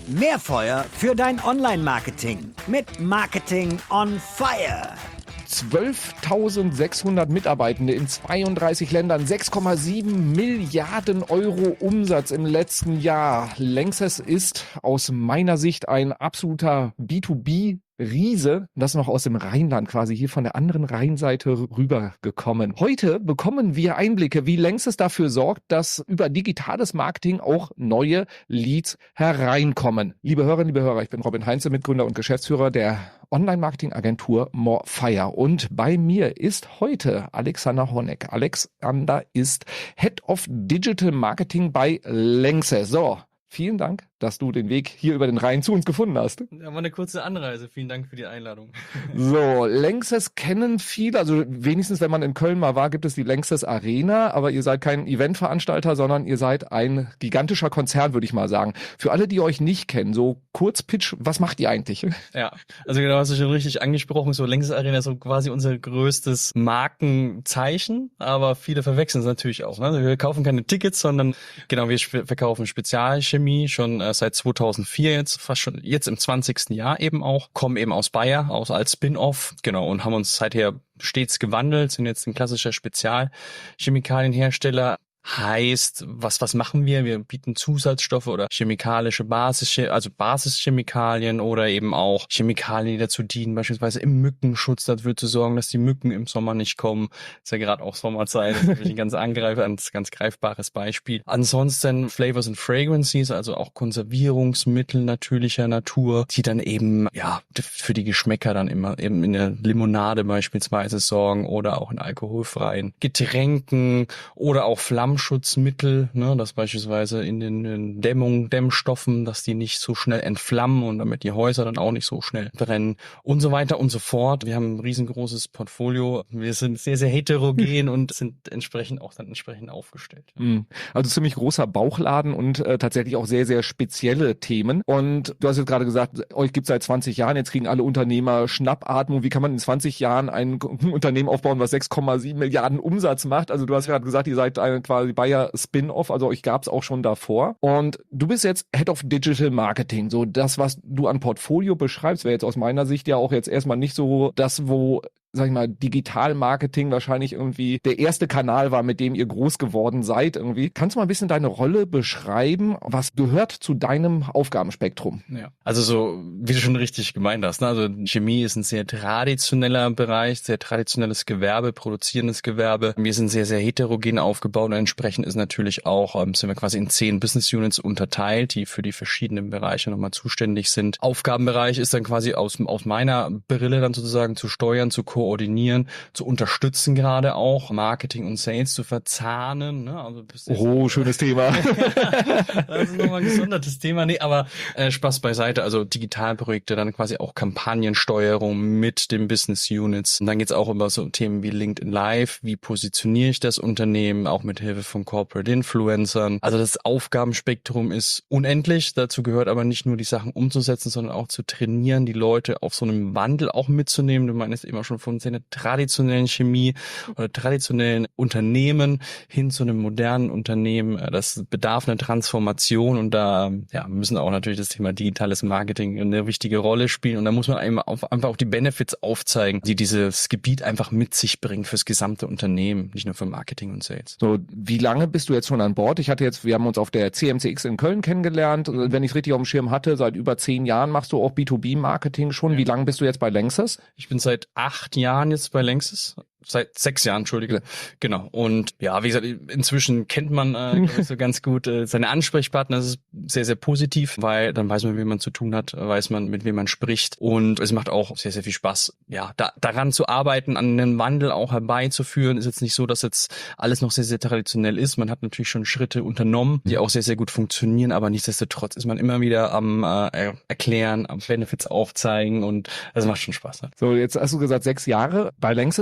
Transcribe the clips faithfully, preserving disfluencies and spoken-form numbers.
Mehr Feuer für dein Online-Marketing mit Marketing on Fire. zwölftausendsechshundert Mitarbeitende in zweiunddreißig Ländern, sechs Komma sieben Milliarden Euro Umsatz im letzten Jahr. Lanxess ist aus meiner Sicht ein absoluter B zwei B Riese, das noch aus dem Rheinland, quasi hier von der anderen Rheinseite rübergekommen. Heute bekommen wir Einblicke, wie Lanxess dafür sorgt, dass über digitales Marketing auch neue Leads hereinkommen. Liebe Hörerinnen, liebe Hörer, ich bin Robin Heinze, Mitgründer und Geschäftsführer der Online-Marketing-Agentur Morefire. Und bei mir ist heute Alexander Horneck. Alexander ist Head of Digital Marketing bei Lanxess. So, vielen Dank, dass du den Weg hier über den Rhein zu uns gefunden hast. Ja, war eine kurze Anreise. Vielen Dank für die Einladung. So, Lanxess kennen viele, also wenigstens wenn man in Köln mal war, gibt es die Lanxess Arena, aber ihr seid kein Eventveranstalter, sondern ihr seid ein gigantischer Konzern, würde ich mal sagen. Für alle, die euch nicht kennen, so kurz Pitch, was macht ihr eigentlich? Ja, also genau, hast du schon richtig angesprochen, so Lanxess Arena ist so quasi unser größtes Markenzeichen, aber viele verwechseln es natürlich auch. Ne? Wir kaufen keine Tickets, sondern genau, wir sp- verkaufen Spezialchemie schon äh, seit zweitausendvier jetzt, fast schon jetzt im zwanzigsten Jahr eben auch, kommen eben aus Bayer, aus als Spin-off, genau, und haben uns seither stets gewandelt, sind jetzt ein klassischer Spezialchemikalienhersteller. Heißt, was was machen wir? Wir bieten Zusatzstoffe oder chemikalische Basis, also Basischemikalien oder eben auch Chemikalien, die dazu dienen, beispielsweise im Mückenschutz dafür zu sorgen, dass die Mücken im Sommer nicht kommen. Ist ja gerade auch Sommerzeit, das ist natürlich ein ganz angreifer, ein ganz greifbares Beispiel. Ansonsten Flavors and Fragrances, also auch Konservierungsmittel natürlicher Natur, die dann eben ja für die Geschmäcker dann immer eben in der Limonade beispielsweise sorgen oder auch in alkoholfreien Getränken oder auch Flammen Schutzmittel, ne, das beispielsweise in den, in Dämmung, Dämmstoffen, dass die nicht so schnell entflammen und damit die Häuser dann auch nicht so schnell brennen und so weiter und so fort. Wir haben ein riesengroßes Portfolio. Wir sind sehr, sehr heterogen und sind entsprechend auch dann entsprechend aufgestellt. Also ziemlich großer Bauchladen und äh, tatsächlich auch sehr, sehr spezielle Themen. Und du hast jetzt gerade gesagt, euch gibt es seit zwanzig Jahren, jetzt kriegen alle Unternehmer Schnappatmung. Wie kann man in zwanzig Jahren ein Unternehmen aufbauen, was sechs Komma sieben Milliarden Umsatz macht? Also du hast gerade gesagt, ihr seid eine quasi Bayer Spin-off, also euch gab es auch schon davor. Und du bist jetzt Head of Digital Marketing. So das, was du an Portfolio beschreibst, wäre jetzt aus meiner Sicht ja auch jetzt erstmal nicht so das, wo, sag ich mal, Digital-Marketing wahrscheinlich irgendwie der erste Kanal war, mit dem ihr groß geworden seid irgendwie. Kannst du mal ein bisschen deine Rolle beschreiben? Was gehört zu deinem Aufgabenspektrum? Ja, also so, wie du schon richtig gemeint hast, ne? Also Chemie ist ein sehr traditioneller Bereich, sehr traditionelles Gewerbe, produzierendes Gewerbe. Wir sind sehr, sehr heterogen aufgebaut und entsprechend ist natürlich auch, ähm, sind wir quasi in zehn Business Units unterteilt, die für die verschiedenen Bereiche nochmal zuständig sind. Aufgabenbereich ist dann quasi aus, aus meiner Brille dann sozusagen zu steuern, zu koordinieren, zu unterstützen, gerade auch Marketing und Sales zu verzahnen. Ne? Also oh, schönes Thema. Das ist nochmal ein gesondertes Thema. Nee, aber äh, Spaß beiseite. Also Digitalprojekte, dann quasi auch Kampagnensteuerung mit den Business Units. Und dann geht's auch über so Themen wie LinkedIn Live. Wie positioniere ich das Unternehmen, auch mit Hilfe von Corporate Influencern. Also das Aufgabenspektrum ist unendlich. Dazu gehört aber nicht nur die Sachen umzusetzen, sondern auch zu trainieren, die Leute auf so einem Wandel auch mitzunehmen. Du meinst immer schon von einer traditionellen Chemie oder traditionellen Unternehmen hin zu einem modernen Unternehmen. Das bedarf einer Transformation und da ja, müssen auch natürlich das Thema digitales Marketing eine wichtige Rolle spielen und da muss man einfach auf, einfach auch die Benefits aufzeigen, die dieses Gebiet einfach mit sich bringt fürs gesamte Unternehmen, nicht nur für Marketing und Sales. So, wie lange bist du jetzt schon an Bord? Ich hatte jetzt, wir haben uns auf der C M C X in Köln kennengelernt. Wenn ich es richtig auf dem Schirm hatte, seit über zehn Jahren machst du auch B zwei B Marketing schon. Ja. Wie lange bist du jetzt bei Lanxess? Ich bin seit acht Jahren jetzt bei Lanxess. Seit sechs Jahren, Entschuldige. Ja. Genau. Und ja, wie gesagt, inzwischen kennt man äh, ich, so ganz gut äh, seine Ansprechpartner. Das ist sehr, sehr positiv, weil dann weiß man, mit wem man zu tun hat, weiß man, mit wem man spricht. Und es macht auch sehr, sehr viel Spaß, ja, da, daran zu arbeiten, an einem Wandel auch herbeizuführen. Ist jetzt nicht so, dass jetzt alles noch sehr, sehr traditionell ist. Man hat natürlich schon Schritte unternommen, die auch sehr, sehr gut funktionieren, aber nichtsdestotrotz ist man immer wieder am äh, erklären, am Benefits aufzeigen und das macht schon Spaß. Ne? So, jetzt hast du gesagt, sechs Jahre bei Lanxess. Was sind so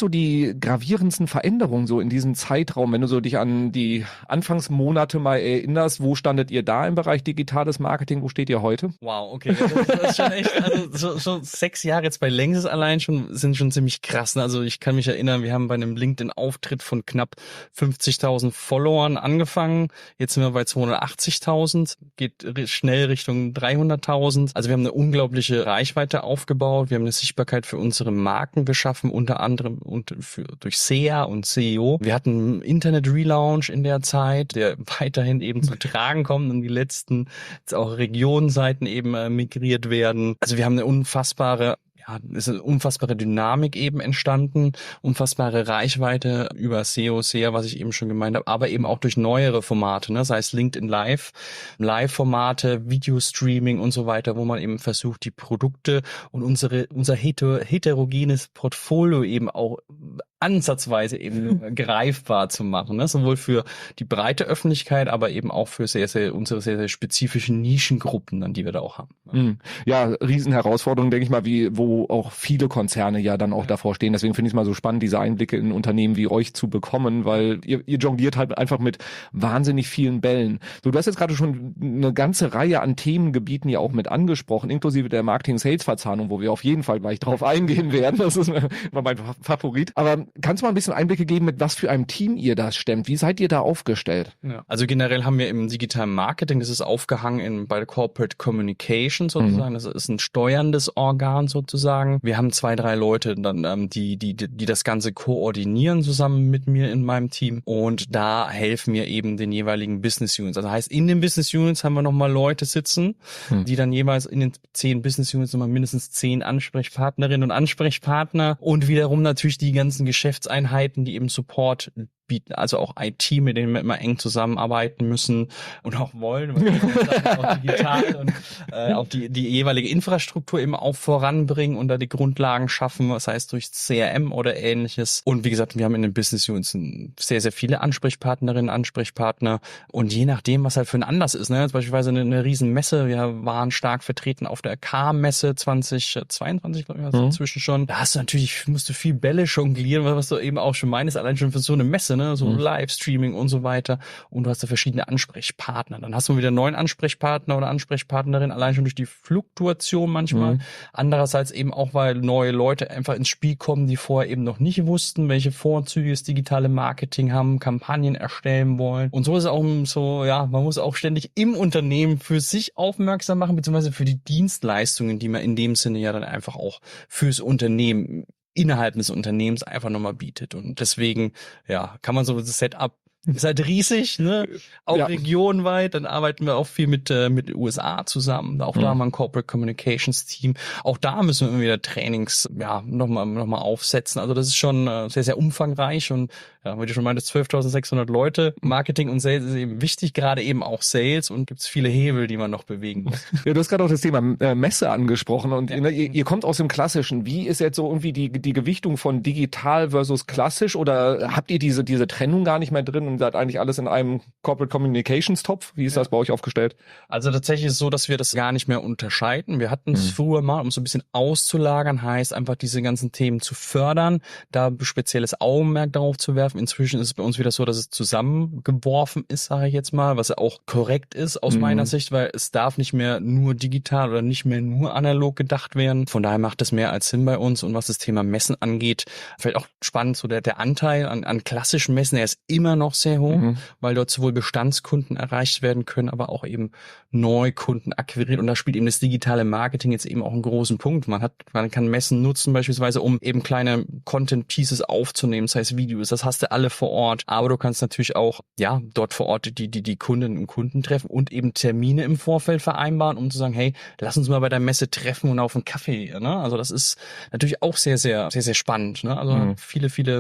die gravierendsten Veränderungen so in diesem Zeitraum, wenn du so dich an die Anfangsmonate mal erinnerst? Wo standet ihr da im Bereich digitales Marketing? Wo steht ihr heute? Wow, okay. Das, das ist schon echt, also so, so sechs Jahre jetzt bei Längses allein schon sind schon ziemlich krass. Also ich kann mich erinnern, wir haben bei einem LinkedIn-Auftritt von knapp fünfzigtausend Followern angefangen. Jetzt sind wir bei zweihundertachtzigtausend, geht schnell Richtung dreihunderttausend. Also wir haben eine unglaubliche Reichweite aufgebaut. Wir haben eine Sichtbarkeit für unsere Marken geschaffen, unter anderem und für, durch S E A und S E O. Wir hatten einen Internet-Relaunch in der Zeit, der weiterhin eben zu tragen kommt und die letzten jetzt auch Regionenseiten eben äh, migriert werden. Also wir haben eine unfassbare Ja, ist eine unfassbare Dynamik eben entstanden, unfassbare Reichweite über S E O, S E A, was ich eben schon gemeint habe, aber eben auch durch neuere Formate, ne? Sei es LinkedIn Live, Live-Formate, Videostreaming und so weiter, wo man eben versucht, die Produkte und unsere unser heter, heterogenes Portfolio eben auch ansatzweise eben greifbar zu machen, ne? Sowohl für die breite Öffentlichkeit, aber eben auch für sehr, sehr unsere sehr, sehr spezifischen Nischengruppen, dann, die wir da auch haben. Mhm. Ja, Riesenherausforderung, denke ich mal, wie wo auch viele Konzerne ja dann auch ja. davor stehen. Deswegen finde ich es mal so spannend, diese Einblicke in Unternehmen wie euch zu bekommen, weil ihr, ihr jongliert halt einfach mit wahnsinnig vielen Bällen. So, du hast jetzt gerade schon eine ganze Reihe an Themengebieten ja auch mit angesprochen, inklusive der Marketing-Sales-Verzahnung, wo wir auf jeden Fall gleich drauf eingehen werden. Das ist immer mein Favorit. Aber kannst du mal ein bisschen Einblicke geben, mit was für einem Team ihr das stemmt? Wie seid ihr da aufgestellt? Ja. Also generell haben wir im digitalen Marketing, das ist aufgehangen in, bei der Corporate Communication sozusagen, mhm. das ist ein steuerndes Organ sozusagen. Wir haben zwei, drei Leute, dann, ähm, die, die, die das Ganze koordinieren zusammen mit mir in meinem Team und da helfen wir eben den jeweiligen Business Units. Also heißt, in den Business Units haben wir nochmal Leute sitzen, mhm. die dann jeweils in den zehn Business Units nochmal mindestens zehn Ansprechpartnerinnen und Ansprechpartner und wiederum natürlich die ganzen Geschäftseinheiten, die eben Support bieten, also auch I T, mit denen wir immer eng zusammenarbeiten müssen und auch wollen, weil wir auch digital und äh, auch die, die jeweilige Infrastruktur eben auch voranbringen und da die Grundlagen schaffen, das heißt durch C R M oder ähnliches. Und wie gesagt, wir haben in den Business Units sehr, sehr viele Ansprechpartnerinnen, Ansprechpartner und je nachdem, was halt für ein Anlass ist, ne, beispielsweise eine, eine Riesenmesse, wir waren stark vertreten auf der K-Messe zwanzig zweiundzwanzig, glaube ich, also mhm. inzwischen schon. Da hast du natürlich, musst du viel Bälle jonglieren, was du eben auch schon meinst, allein schon für so eine Messe, ne, so mhm. Livestreaming und so weiter. Und du hast da verschiedene Ansprechpartner. Dann hast du wieder einen neuen Ansprechpartner oder Ansprechpartnerin, allein schon durch die Fluktuation manchmal. Mhm. Andererseits eben auch, weil neue Leute einfach ins Spiel kommen, die vorher eben noch nicht wussten, welche Vorzüge das digitale Marketing haben, Kampagnen erstellen wollen. Und so ist es auch so, ja, man muss auch ständig im Unternehmen für sich aufmerksam machen, beziehungsweise für die Dienstleistungen, die man in dem Sinne ja dann einfach auch fürs Unternehmen innerhalb des Unternehmens einfach nochmal bietet. Und deswegen, ja, kann man so das Setup ist halt riesig, ne? Auch ja. regionenweit. Dann arbeiten wir auch viel mit äh, mit den U S A zusammen. Auch mhm. da haben wir ein Corporate Communications Team. Auch da müssen wir immer wieder Trainings, ja, nochmal noch mal aufsetzen. Also das ist schon äh, sehr, sehr umfangreich und ja, wie du schon meintest, zwölftausendsechshundert Leute. Marketing und Sales ist eben wichtig, gerade eben auch Sales und gibt's viele Hebel, die man noch bewegen muss. Ja, du hast gerade auch das Thema äh, Messe angesprochen und ja. ihr, ihr kommt aus dem Klassischen. Wie ist jetzt so irgendwie die die Gewichtung von digital versus klassisch oder habt ihr diese diese Trennung gar nicht mehr drin und seid eigentlich alles in einem Corporate Communications Topf? Wie ist ja. das bei euch aufgestellt? Also tatsächlich ist es so, dass wir das gar nicht mehr unterscheiden. Wir hatten es mhm. früher mal, um so ein bisschen auszulagern, heißt einfach diese ganzen Themen zu fördern, da spezielles Augenmerk darauf zu werfen. Inzwischen ist es bei uns wieder so, dass es zusammengeworfen ist, sage ich jetzt mal, was ja auch korrekt ist aus mhm. meiner Sicht, weil es darf nicht mehr nur digital oder nicht mehr nur analog gedacht werden. Von daher macht es mehr als Sinn bei uns. Und was das Thema Messen angeht, vielleicht auch spannend, so der, der Anteil an, an klassischen Messen, der ist immer noch sehr hoch, mhm. weil dort sowohl Bestandskunden erreicht werden können, aber auch eben Neukunden akquiriert. Und da spielt eben das digitale Marketing jetzt eben auch einen großen Punkt. Man hat, man kann Messen nutzen beispielsweise, um eben kleine Content-Pieces aufzunehmen, das heißt Videos. Das hast du alle vor Ort. Aber du kannst natürlich auch, ja, dort vor Ort die, die, die Kundinnen und Kunden treffen und eben Termine im Vorfeld vereinbaren, um zu sagen, hey, lass uns mal bei der Messe treffen und auf einen Kaffee, ne? Also das ist natürlich auch sehr, sehr, sehr, sehr spannend, ne? Also mhm. viele, viele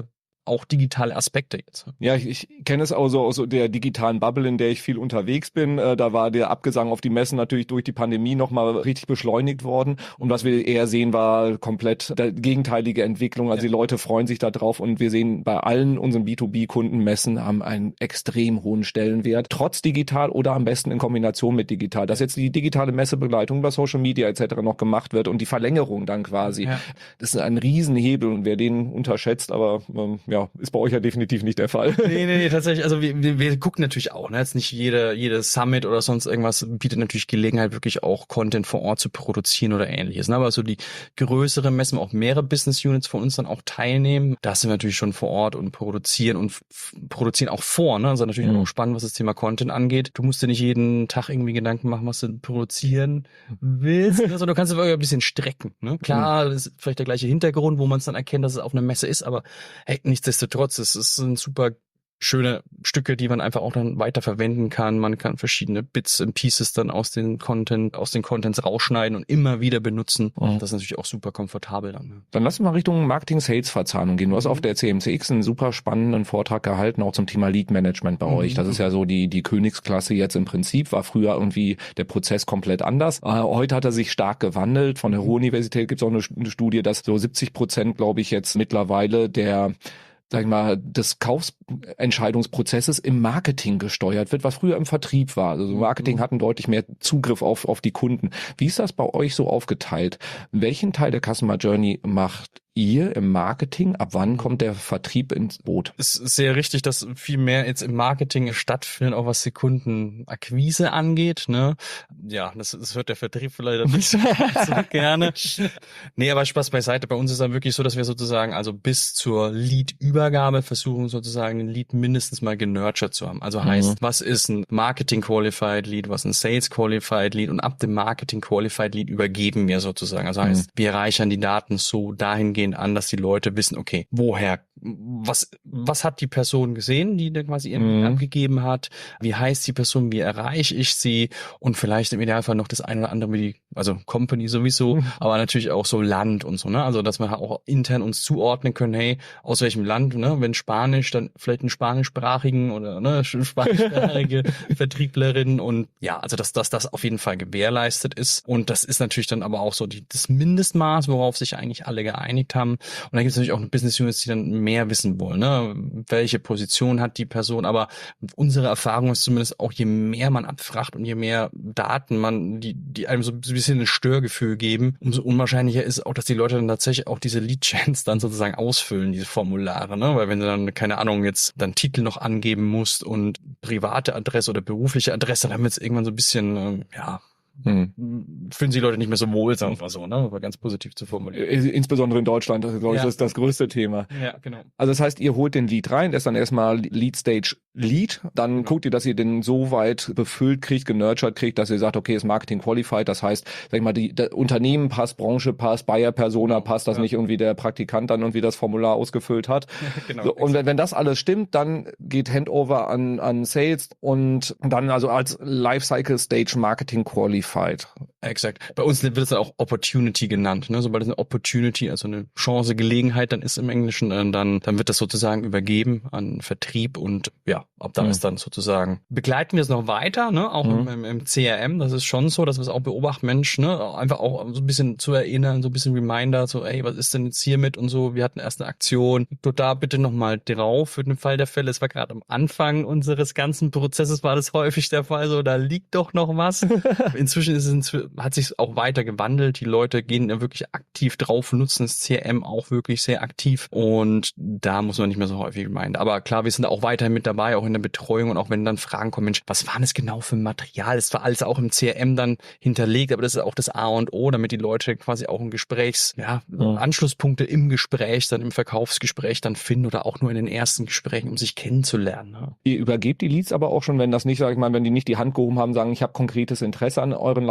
auch digitale Aspekte jetzt. Ja, ich, ich kenne es auch so aus so der digitalen Bubble, in der ich viel unterwegs bin. Äh, da war der Abgesang auf die Messen natürlich durch die Pandemie nochmal richtig beschleunigt worden. Und was wir eher sehen, war komplett der gegenteilige Entwicklung. Also ja. Die Leute freuen sich da drauf und wir sehen bei allen unseren B zwei B-Kunden, Messen haben einen extrem hohen Stellenwert. Trotz digital oder am besten in Kombination mit digital. Dass jetzt die digitale Messebegleitung über Social Media et cetera noch gemacht wird und die Verlängerung dann quasi. Ja. Das ist ein Riesenhebel und wer den unterschätzt, aber ähm, ja, ist bei euch ja definitiv nicht der Fall. Nee, nee, nee, tatsächlich. Also wir, wir, wir gucken natürlich auch, ne? Jetzt nicht jede, jede Summit oder sonst irgendwas bietet natürlich Gelegenheit, wirklich auch Content vor Ort zu produzieren oder ähnliches. Ne? Aber so die größere Messen, auch mehrere Business Units von uns dann auch teilnehmen, da sind wir natürlich schon vor Ort und produzieren und f- produzieren auch vor. Ne? Also natürlich mhm. auch spannend, was das Thema Content angeht. Du musst dir nicht jeden Tag irgendwie Gedanken machen, was du produzieren willst, ne? Sondern du kannst es wirklich ein bisschen strecken. Ne? Klar, das ist vielleicht der gleiche Hintergrund, wo man es dann erkennt, dass es auf einer Messe ist, aber hey, nichtsdestotrotz, es ist ein super schöne Stücke, die man einfach auch dann weiter verwenden kann. Man kann verschiedene Bits und Pieces dann aus den Content, aus den Contents rausschneiden und immer wieder benutzen. Mhm. Das ist natürlich auch super komfortabel dann. Ne? Dann lass uns mal Richtung Marketing-Sales-Verzahnung gehen. Du hast mhm. auf der C M C X einen super spannenden Vortrag gehalten, auch zum Thema Lead-Management bei mhm. euch. Das ist ja so die, die Königsklasse jetzt im Prinzip. War früher irgendwie der Prozess komplett anders. Äh, heute hat er sich stark gewandelt. Von der Ruhr-Universität gibt es auch eine, eine Studie, dass so siebzig Prozent, glaube ich, jetzt mittlerweile der sag ich mal, des Kaufentscheidungsprozesses im Marketing gesteuert wird, was früher im Vertrieb war. Also Marketing hatten deutlich mehr Zugriff auf, auf die Kunden. Wie ist das bei euch so aufgeteilt? Welchen Teil der Customer Journey macht ihr im Marketing? Ab wann kommt der Vertrieb ins Boot? Es ist sehr richtig, dass viel mehr jetzt im Marketing stattfindet, auch was die Kundenakquise angeht. Ne? Ja, das, das hört der Vertrieb leider nicht so gerne. Nee, aber Spaß beiseite. Bei uns ist dann wirklich so, dass wir sozusagen also bis zur Lead-Übergabe versuchen sozusagen den Lead mindestens mal genurtured zu haben. Also heißt, mhm. was ist ein Marketing-Qualified Lead, was ist ein Sales-Qualified Lead und ab dem Marketing-Qualified Lead übergeben wir sozusagen. Also heißt, mhm. wir reichern die Daten so dahingehend an, dass die Leute wissen, okay, woher, was, was hat die Person gesehen, die dann quasi ihren mhm. abgegeben hat, wie heißt die Person, wie erreiche ich sie und vielleicht im Idealfall noch das eine oder andere, wie die, also Company sowieso, mhm. aber natürlich auch so Land und so, ne, also dass wir auch intern uns zuordnen können, hey, aus welchem Land, ne, wenn Spanisch, dann vielleicht einen spanischsprachigen oder, ne, spanischsprachige Vertrieblerin und ja, also dass, dass das auf jeden Fall gewährleistet ist und das ist natürlich dann aber auch so die, das Mindestmaß, worauf sich eigentlich alle geeinigt haben. Und dann gibt es natürlich auch Business Units, die dann mehr wissen wollen, ne? Welche Position hat die Person. Aber unsere Erfahrung ist zumindest auch, je mehr man abfragt und je mehr Daten man, die, die einem so ein bisschen ein Störgefühl geben, umso unwahrscheinlicher ist auch, dass die Leute dann tatsächlich auch diese Lead-Chance dann sozusagen ausfüllen, diese Formulare, ne? Weil wenn du dann, keine Ahnung, jetzt dann Titel noch angeben musst und private Adresse oder berufliche Adresse, dann wird es irgendwann so ein bisschen, ähm, ja, Hm. fühlen sich Leute nicht mehr so wohl, sagen wir mal so, ne? Aber ganz positiv zu formulieren. Insbesondere in Deutschland, das ist, glaube ich, ja. das, das größte Thema. Ja, genau. Also das heißt, ihr holt den Lead rein, der ist dann erstmal Lead Stage Lead, dann genau. guckt ihr, dass ihr den so weit befüllt kriegt, genurtured kriegt, dass ihr sagt, okay, ist Marketing qualified, das heißt, sag ich mal, die das Unternehmen passt, Branche passt, Buyer Persona genau. passt, dass ja. nicht irgendwie der Praktikant dann irgendwie das Formular ausgefüllt hat. genau. So, und wenn, wenn das alles stimmt, dann geht Handover an, an Sales und dann also als Lifecycle Stage Marketing qualified. Exakt. Bei uns wird es dann auch Opportunity genannt, ne? Sobald es eine Opportunity, also eine Chance, Gelegenheit dann ist im Englischen, dann, dann wird das sozusagen übergeben an Vertrieb und ja, ab da mhm. ist dann sozusagen, begleiten wir es noch weiter, ne? Auch mhm. im, im C R M, das ist schon so, dass wir es auch beobachten, Mensch, ne? Einfach auch so ein bisschen zu erinnern, so ein bisschen Reminder, so, ey, was ist denn jetzt hiermit und so, wir hatten erst eine Aktion, du da bitte nochmal drauf für den Fall der Fälle, es war gerade am Anfang unseres ganzen Prozesses, war das häufig der Fall, so, da liegt doch noch was. Inzwischen ist es, hat sich auch weiter gewandelt. Die Leute gehen da wirklich aktiv drauf, nutzen das C R M auch wirklich sehr aktiv und da muss man nicht mehr so häufig meinen. Aber klar, wir sind auch weiterhin mit dabei, auch in der Betreuung und auch wenn dann Fragen kommen, Mensch, was war das genau für ein Material? Das war alles auch im C R M dann hinterlegt, aber das ist auch das A und O, damit die Leute quasi auch ein Gesprächs, ja, ja. Anschlusspunkte im Gespräch, dann im Verkaufsgespräch dann finden oder auch nur in den ersten Gesprächen, um sich kennenzulernen. Ne? Ihr übergebt die Leads aber auch schon, wenn das nicht, sag ich mal, wenn die nicht die Hand gehoben haben, sagen, ich habe konkretes Interesse an euren Leistungen, sondern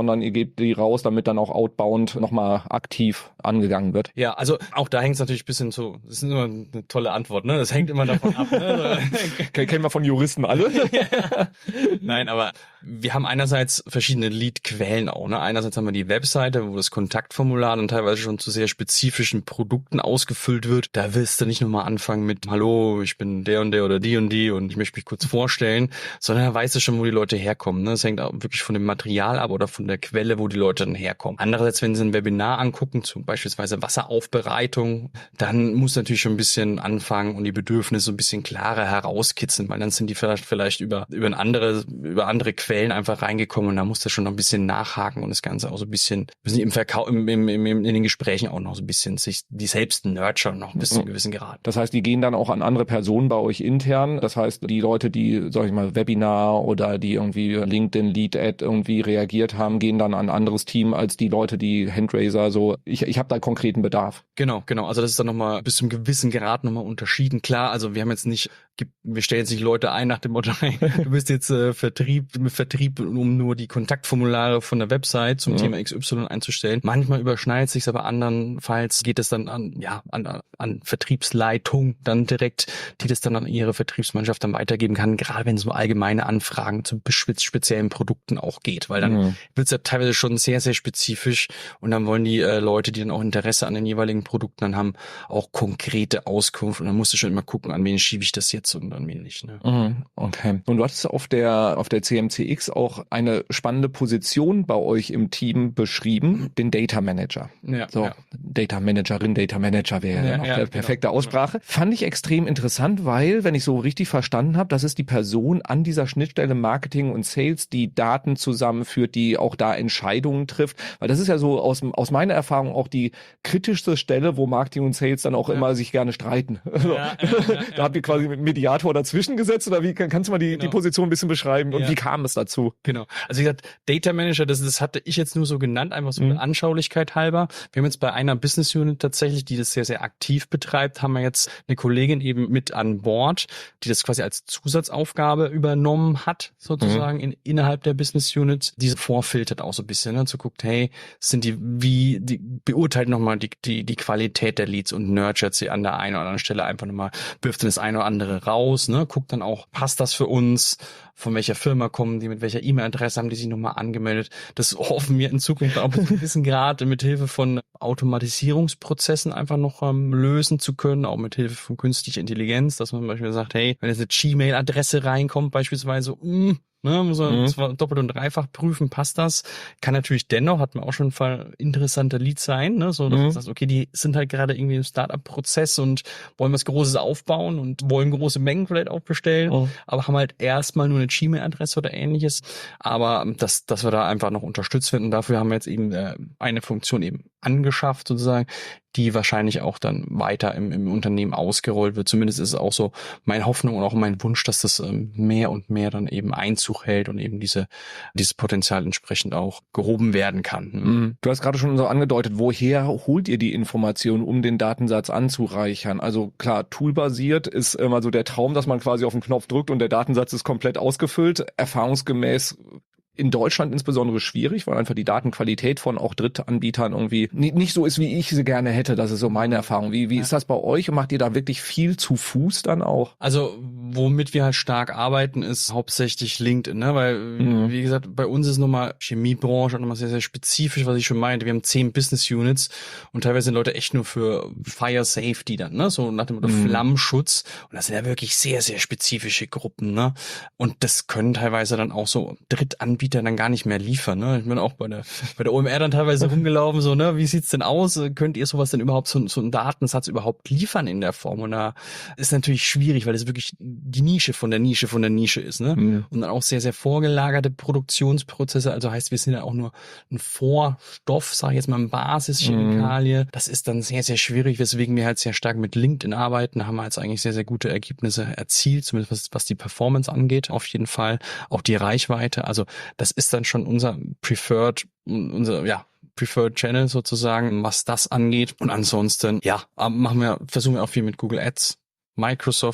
sondern ihr gebt die raus, damit dann auch outbound nochmal aktiv angegangen wird. Ja, also auch da hängt es natürlich ein bisschen so, das ist immer eine tolle Antwort, ne? Das hängt immer davon ab, ne? Kennen wir von Juristen alle. Ja. Nein, aber wir haben einerseits verschiedene Lead-Quellen auch, ne? Einerseits haben wir die Webseite, wo das Kontaktformular dann teilweise schon zu sehr spezifischen Produkten ausgefüllt wird. Da willst du nicht nochmal anfangen mit, hallo, ich bin der und der oder die und die und ich möchte mich kurz vorstellen, sondern da weißt du schon, wo die Leute herkommen, ne? Das hängt auch wirklich von dem Material ab oder von der Quelle, wo die Leute dann herkommen. Andererseits, wenn sie ein Webinar angucken, zum beispielsweise Wasseraufbereitung, dann muss natürlich schon ein bisschen anfangen und die Bedürfnisse so ein bisschen klarer herauskitzeln, weil dann sind die vielleicht vielleicht über über ein andere über andere Quellen einfach reingekommen und da muss das schon noch ein bisschen nachhaken und das Ganze auch so ein bisschen, wir sind im Verkauf, im, im, im, in den Gesprächen auch noch so ein bisschen sich die selbst nurturen noch bis zu einem gewissen Grad. Das heißt, die gehen dann auch an andere Personen bei euch intern. Das heißt, die Leute, die, sag ich mal, Webinar oder die irgendwie LinkedIn Lead Ad irgendwie reagiert haben, gehen dann an ein anderes Team als die Leute, die Handraiser so, ich, ich habe da konkreten Bedarf. Genau, genau. Also das ist dann nochmal bis zum gewissen Grad nochmal unterschieden. Klar, also wir haben jetzt nicht, wir stellen jetzt nicht Leute ein nach dem Motto, du bist jetzt äh, Vertrieb, mit Vertrieb, um nur die Kontaktformulare von der Website zum ja. Thema X Y einzustellen. Manchmal überschneidet sich's, aber andernfalls geht es dann an, ja, an, an Vertriebsleitung dann direkt, die das dann an ihre Vertriebsmannschaft dann weitergeben kann, gerade wenn es um allgemeine Anfragen zu speziellen Produkten auch geht, weil dann mhm. wird's ja teilweise schon sehr, sehr spezifisch und dann wollen die äh, Leute, die dann auch Interesse an den jeweiligen Produkten dann haben, auch konkrete Auskunft und dann musst du schon immer gucken, an wen schiebe ich das jetzt und an wen nicht. Ne? Mhm. Okay. Und du hattest auf der auf der C M C X auch eine spannende Position bei euch im Team beschrieben, den Data Manager. Ja, so, ja. Data Managerin, Data Manager wäre ja, ja noch ja, der perfekte genau. Aussprache. Fand ich extrem interessant, weil, wenn ich so richtig verstanden habe, das ist die Person an dieser Schnittstelle Marketing und Sales, die Daten zusammenführt, die auch da Entscheidungen trifft. Weil das ist ja so aus, aus meiner Erfahrung auch die kritischste Stelle, wo Marketing und Sales dann auch ja. immer sich gerne streiten. Ja, ja, ja, ja. Da habt ihr quasi einen Mediator dazwischen gesetzt oder wie kannst du mal die, genau. die Position ein bisschen beschreiben und ja. wie kam es dazu? Genau. Also wie gesagt, Data Manager, das, das hatte ich jetzt nur so genannt, einfach so mhm. eine Anschaulichkeit halber. Wir haben jetzt bei einer Business Unit tatsächlich, die das sehr, sehr aktiv betreibt, haben wir jetzt eine Kollegin eben mit an Bord, die das quasi als Zusatzaufgabe übernommen hat, sozusagen mhm. in, innerhalb der Business Unit, die vorfiltert auch so ein bisschen, ne, zu guckt, hey, sind die, wie, die beurteilt nochmal die, die, die Qualität der Leads und nurturet sie an der einen oder anderen Stelle einfach nochmal, wirft das eine oder andere raus, ne, guckt dann auch, passt das für uns, von welcher Firma kommen die, mit welcher E-Mail-Adresse haben die sich nochmal angemeldet. Das hoffen wir in Zukunft auch bis zu einem gewissen Grad mit Hilfe von Automatisierungsprozessen einfach noch ähm, lösen zu können, auch mit Hilfe von künstlicher Intelligenz, dass man zum Beispiel sagt, hey, wenn jetzt eine Gmail-Adresse reinkommt, beispielsweise, mh, ne, muss man mhm. zwar doppelt und dreifach prüfen, passt das? Kann natürlich dennoch, hat man auch schon ein Fall interessanter Lead sein, ne, so, dass mhm. man sagt, okay, die sind halt gerade irgendwie im Startup-Prozess und wollen was Großes aufbauen und wollen große Mengen vielleicht auch bestellen, mhm. aber haben halt erstmal nur eine Gmail-Adresse oder ähnliches, aber dass, dass wir da einfach noch unterstützt werden und dafür haben wir jetzt eben äh, eine Funktion eben angeschafft sozusagen, die wahrscheinlich auch dann weiter im, im Unternehmen ausgerollt wird. Zumindest ist es auch so meine Hoffnung und auch mein Wunsch, dass das ähm, mehr und mehr dann eben Einzug hält und eben diese dieses Potenzial entsprechend auch gehoben werden kann. Mhm. Du hast gerade schon so angedeutet, woher holt ihr die Informationen, um den Datensatz anzureichern? Also klar, toolbasiert ist immer so der Traum, dass man quasi auf den Knopf drückt und der Datensatz ist komplett ausgefüllt. Erfahrungsgemäß in Deutschland insbesondere schwierig, weil einfach die Datenqualität von auch Drittanbietern irgendwie nicht so ist, wie ich sie gerne hätte. Das ist so meine Erfahrung. Wie, wie ist das bei euch? Und macht ihr da wirklich viel zu Fuß dann auch? Also, womit wir halt stark arbeiten, ist hauptsächlich LinkedIn, ne? Weil, mhm. wie gesagt, bei uns ist nochmal Chemiebranche nochmal sehr, sehr spezifisch, was ich schon meinte. Wir haben zehn Business Units und teilweise sind Leute echt nur für Fire Safety dann, ne? So nach dem Motto mhm. Flammenschutz. Und das sind ja wirklich sehr, sehr spezifische Gruppen, ne? Und das können teilweise dann auch so Drittanbieter dann gar nicht mehr liefern, ne? Ich bin auch bei der bei der O M R dann teilweise rumgelaufen, so, ne? Wie sieht's denn aus? Könnt ihr sowas denn überhaupt, so, so einen Datensatz überhaupt liefern in der Form? Und da ist natürlich schwierig, weil es wirklich die Nische von der Nische von der Nische ist, ne? Mhm. Und dann auch sehr, sehr vorgelagerte Produktionsprozesse, also heißt, wir sind ja auch nur ein Vorstoff, sag ich jetzt mal, eine Basischemikalie. Mhm. Das ist dann sehr, sehr schwierig, weswegen wir halt sehr stark mit LinkedIn arbeiten. Da haben wir jetzt eigentlich sehr, sehr gute Ergebnisse erzielt, zumindest was, was die Performance angeht, auf jeden Fall. Auch die Reichweite, also das ist dann schon unser Preferred, unser, ja, Preferred Channel sozusagen, was das angeht. Und ansonsten, ja, machen wir, versuchen wir auch viel mit Google Ads, Microsoft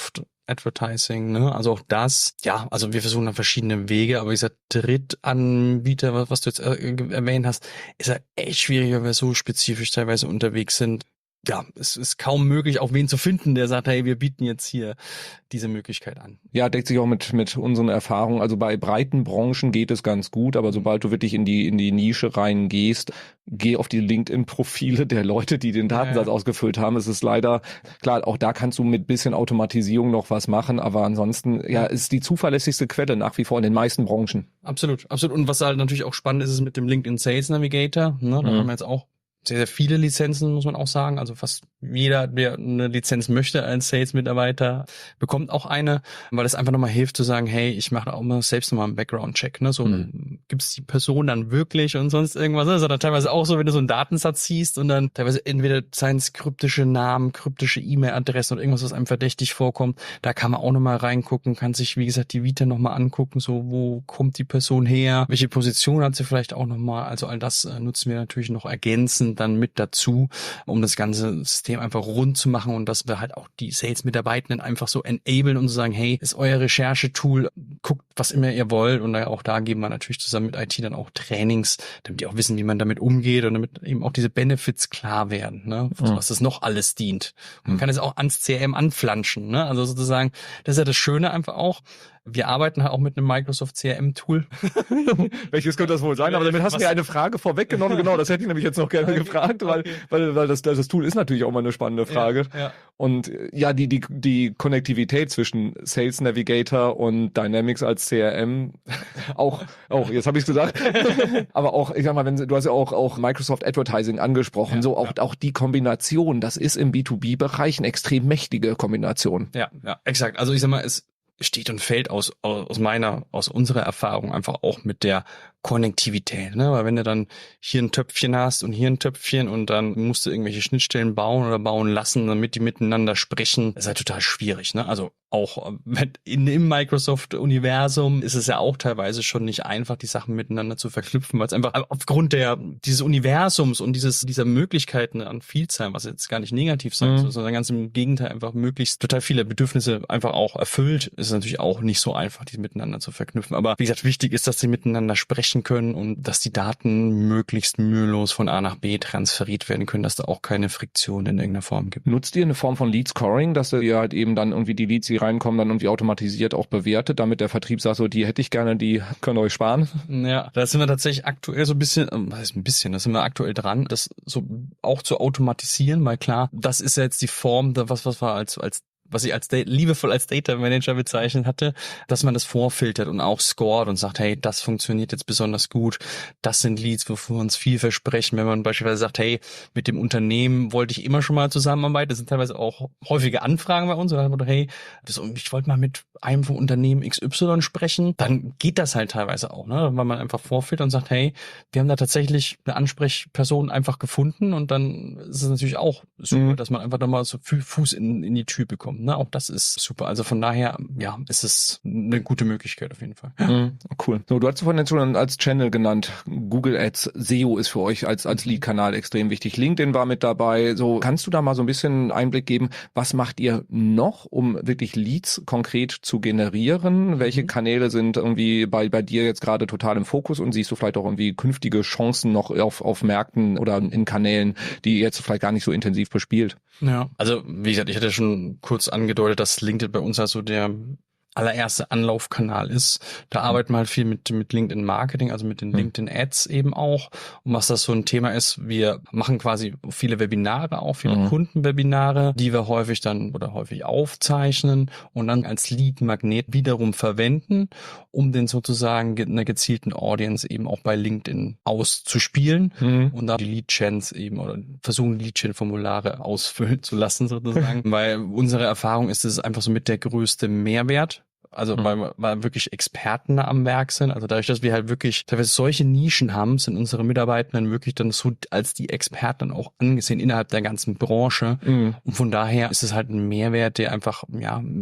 Advertising, ne? Also auch das, ja, also wir versuchen dann verschiedene Wege, aber dieser Drittanbieter, was, was du jetzt äh, erwähnt hast, ist ja echt schwierig, weil wir so spezifisch teilweise unterwegs sind. Ja, es ist kaum möglich, auch wen zu finden, der sagt, hey, wir bieten jetzt hier diese Möglichkeit an. Ja, deckt sich auch mit mit unseren Erfahrungen. Also bei breiten Branchen geht es ganz gut, aber sobald du wirklich in die in die Nische reingehst, geh auf die LinkedIn-Profile der Leute, die den Datensatz Ja. ausgefüllt haben. Es ist leider, klar, auch da kannst du mit bisschen Automatisierung noch was machen, aber ansonsten, ja, ist die zuverlässigste Quelle nach wie vor in den meisten Branchen. Absolut, absolut. Und was halt natürlich auch spannend ist, ist mit dem LinkedIn Sales Navigator. Ne? Da Mhm. haben wir jetzt auch sehr, sehr viele Lizenzen, muss man auch sagen. Also fast jeder, der eine Lizenz möchte als Sales-Mitarbeiter, bekommt auch eine, weil es einfach nochmal hilft zu sagen, hey, ich mache auch mal selbst nochmal einen Background-Check. Ne? So, Mhm. gibt es die Person dann wirklich und sonst irgendwas? Das ist dann teilweise auch so, wenn du so einen Datensatz siehst und dann teilweise entweder seien es kryptische Namen, kryptische E-Mail-Adressen oder irgendwas, was einem verdächtig vorkommt. Da kann man auch nochmal reingucken, kann sich, wie gesagt, die Vita nochmal angucken, so wo kommt die Person her, welche Position hat sie vielleicht auch nochmal. Also all das äh, nutzen wir natürlich noch ergänzend dann mit dazu, um das ganze System einfach rund zu machen und dass wir halt auch die Sales-Mitarbeitenden einfach so enablen und so sagen, hey, ist euer Recherchetool, guckt, was immer ihr wollt und auch da geben wir natürlich zusammen mit I T dann auch Trainings, damit die auch wissen, wie man damit umgeht und damit eben auch diese Benefits klar werden, ne, Mhm. was das noch alles dient. Man Mhm. kann es auch ans C R M anflanschen, ne, also sozusagen, das ist ja das Schöne einfach auch, wir arbeiten halt auch mit einem Microsoft C R M-Tool. Welches könnte das wohl sein? Aber damit hast du mir eine Frage vorweggenommen. Genau, das hätte ich nämlich jetzt noch gerne Okay, gefragt, weil, okay. weil, weil das, das Tool ist natürlich auch mal eine spannende Frage. Ja, ja. Und äh, ja, die, die, die Konnektivität zwischen Sales Navigator und Dynamics als C R M, auch, auch, jetzt habe ich es gesagt, aber auch, ich sag mal, wenn du hast ja auch, auch Microsoft Advertising angesprochen, Ja, so auch, ja. auch die Kombination, das ist im B zwei B-Bereich eine extrem mächtige Kombination. Ja, ja, exakt. Also ich sag mal, es steht und fällt aus, aus meiner, aus unserer Erfahrung einfach auch mit der Konnektivität, ne? Weil wenn du dann hier ein Töpfchen hast und hier ein Töpfchen und dann musst du irgendwelche Schnittstellen bauen oder bauen lassen, damit die miteinander sprechen, ist halt total schwierig, ne? Also auch in, im Microsoft-Universum ist es ja auch teilweise schon nicht einfach, die Sachen miteinander zu verknüpfen, weil es einfach aufgrund der dieses Universums und dieses dieser Möglichkeiten an Vielzahl, was jetzt gar nicht negativ sein soll, Mhm. sondern ganz im Gegenteil einfach möglichst total viele Bedürfnisse einfach auch erfüllt, ist es natürlich auch nicht so einfach, die miteinander zu verknüpfen. Aber wie gesagt, wichtig ist, dass sie miteinander sprechen können und dass die Daten möglichst mühelos von A nach B transferiert werden können, dass da auch keine Friktion in irgendeiner Form gibt. Nutzt ihr eine Form von Lead Scoring, dass ihr halt eben dann irgendwie die Leads, die reinkommen, dann irgendwie automatisiert auch bewertet, damit der Vertrieb sagt, so, die hätte ich gerne, die könnt ihr euch sparen? Ja, da sind wir tatsächlich aktuell so ein bisschen, ähm, was heißt ein bisschen, da sind wir aktuell dran, das so auch zu automatisieren, weil klar, das ist ja jetzt die Form, da was, was wir als, als was ich als liebevoll als Data Manager bezeichnet hatte, dass man das vorfiltert und auch scored und sagt, hey, das funktioniert jetzt besonders gut, das sind Leads, wovon wir uns viel versprechen, wenn man beispielsweise sagt, hey, mit dem Unternehmen wollte ich immer schon mal zusammenarbeiten, das sind teilweise auch häufige Anfragen bei uns, und dann haben wir, hey, ich wollte mal mit einem vom Unternehmen X Y sprechen, dann geht das halt teilweise auch, ne, weil man einfach vorfiltert und sagt, hey, wir haben da tatsächlich eine Ansprechperson einfach gefunden und dann ist es natürlich auch super, Mhm. dass man einfach da mal so Fuß in, in die Tür bekommt. Ne, auch das ist super. Also von daher, ja, ist es eine gute Möglichkeit auf jeden Fall. Mhm. Cool. So, du hast vorhin schon als Channel genannt. Google Ads, S E O ist für euch als, als Lead-Kanal extrem wichtig. LinkedIn war mit dabei. So, kannst du da mal so ein bisschen Einblick geben? Was macht ihr noch, um wirklich Leads konkret zu generieren? Welche Mhm. Kanäle sind irgendwie bei, bei dir jetzt gerade total im Fokus und siehst du vielleicht auch irgendwie künftige Chancen noch auf, auf Märkten oder in Kanälen, die ihr jetzt vielleicht gar nicht so intensiv bespielt? Ja, also wie gesagt, ich hatte schon kurz angedeutet, dass LinkedIn bei uns also der allererste Anlaufkanal ist. Da arbeiten wir halt viel mit, mit LinkedIn Marketing, also mit den Mhm. LinkedIn Ads eben auch. Und was das so ein Thema ist, wir machen quasi viele Webinare, auch viele Mhm. Kundenwebinare, die wir häufig dann oder häufig aufzeichnen und dann als Lead-Magnet wiederum verwenden, um den sozusagen ge- einer gezielten Audience eben auch bei LinkedIn auszuspielen Mhm. und da die Lead-Chans eben oder versuchen Lead-Chan-Formulare ausfüllen zu lassen sozusagen, weil unsere Erfahrung ist, es ist einfach so mit der größte Mehrwert. Also Mhm. weil, weil wirklich Experten am Werk sind. Also dadurch, dass wir halt wirklich teilweise solche Nischen haben, sind unsere Mitarbeitenden wirklich dann so als die Experten auch angesehen innerhalb der ganzen Branche. Mhm. Und von daher ist es halt ein Mehrwert, der einfach ja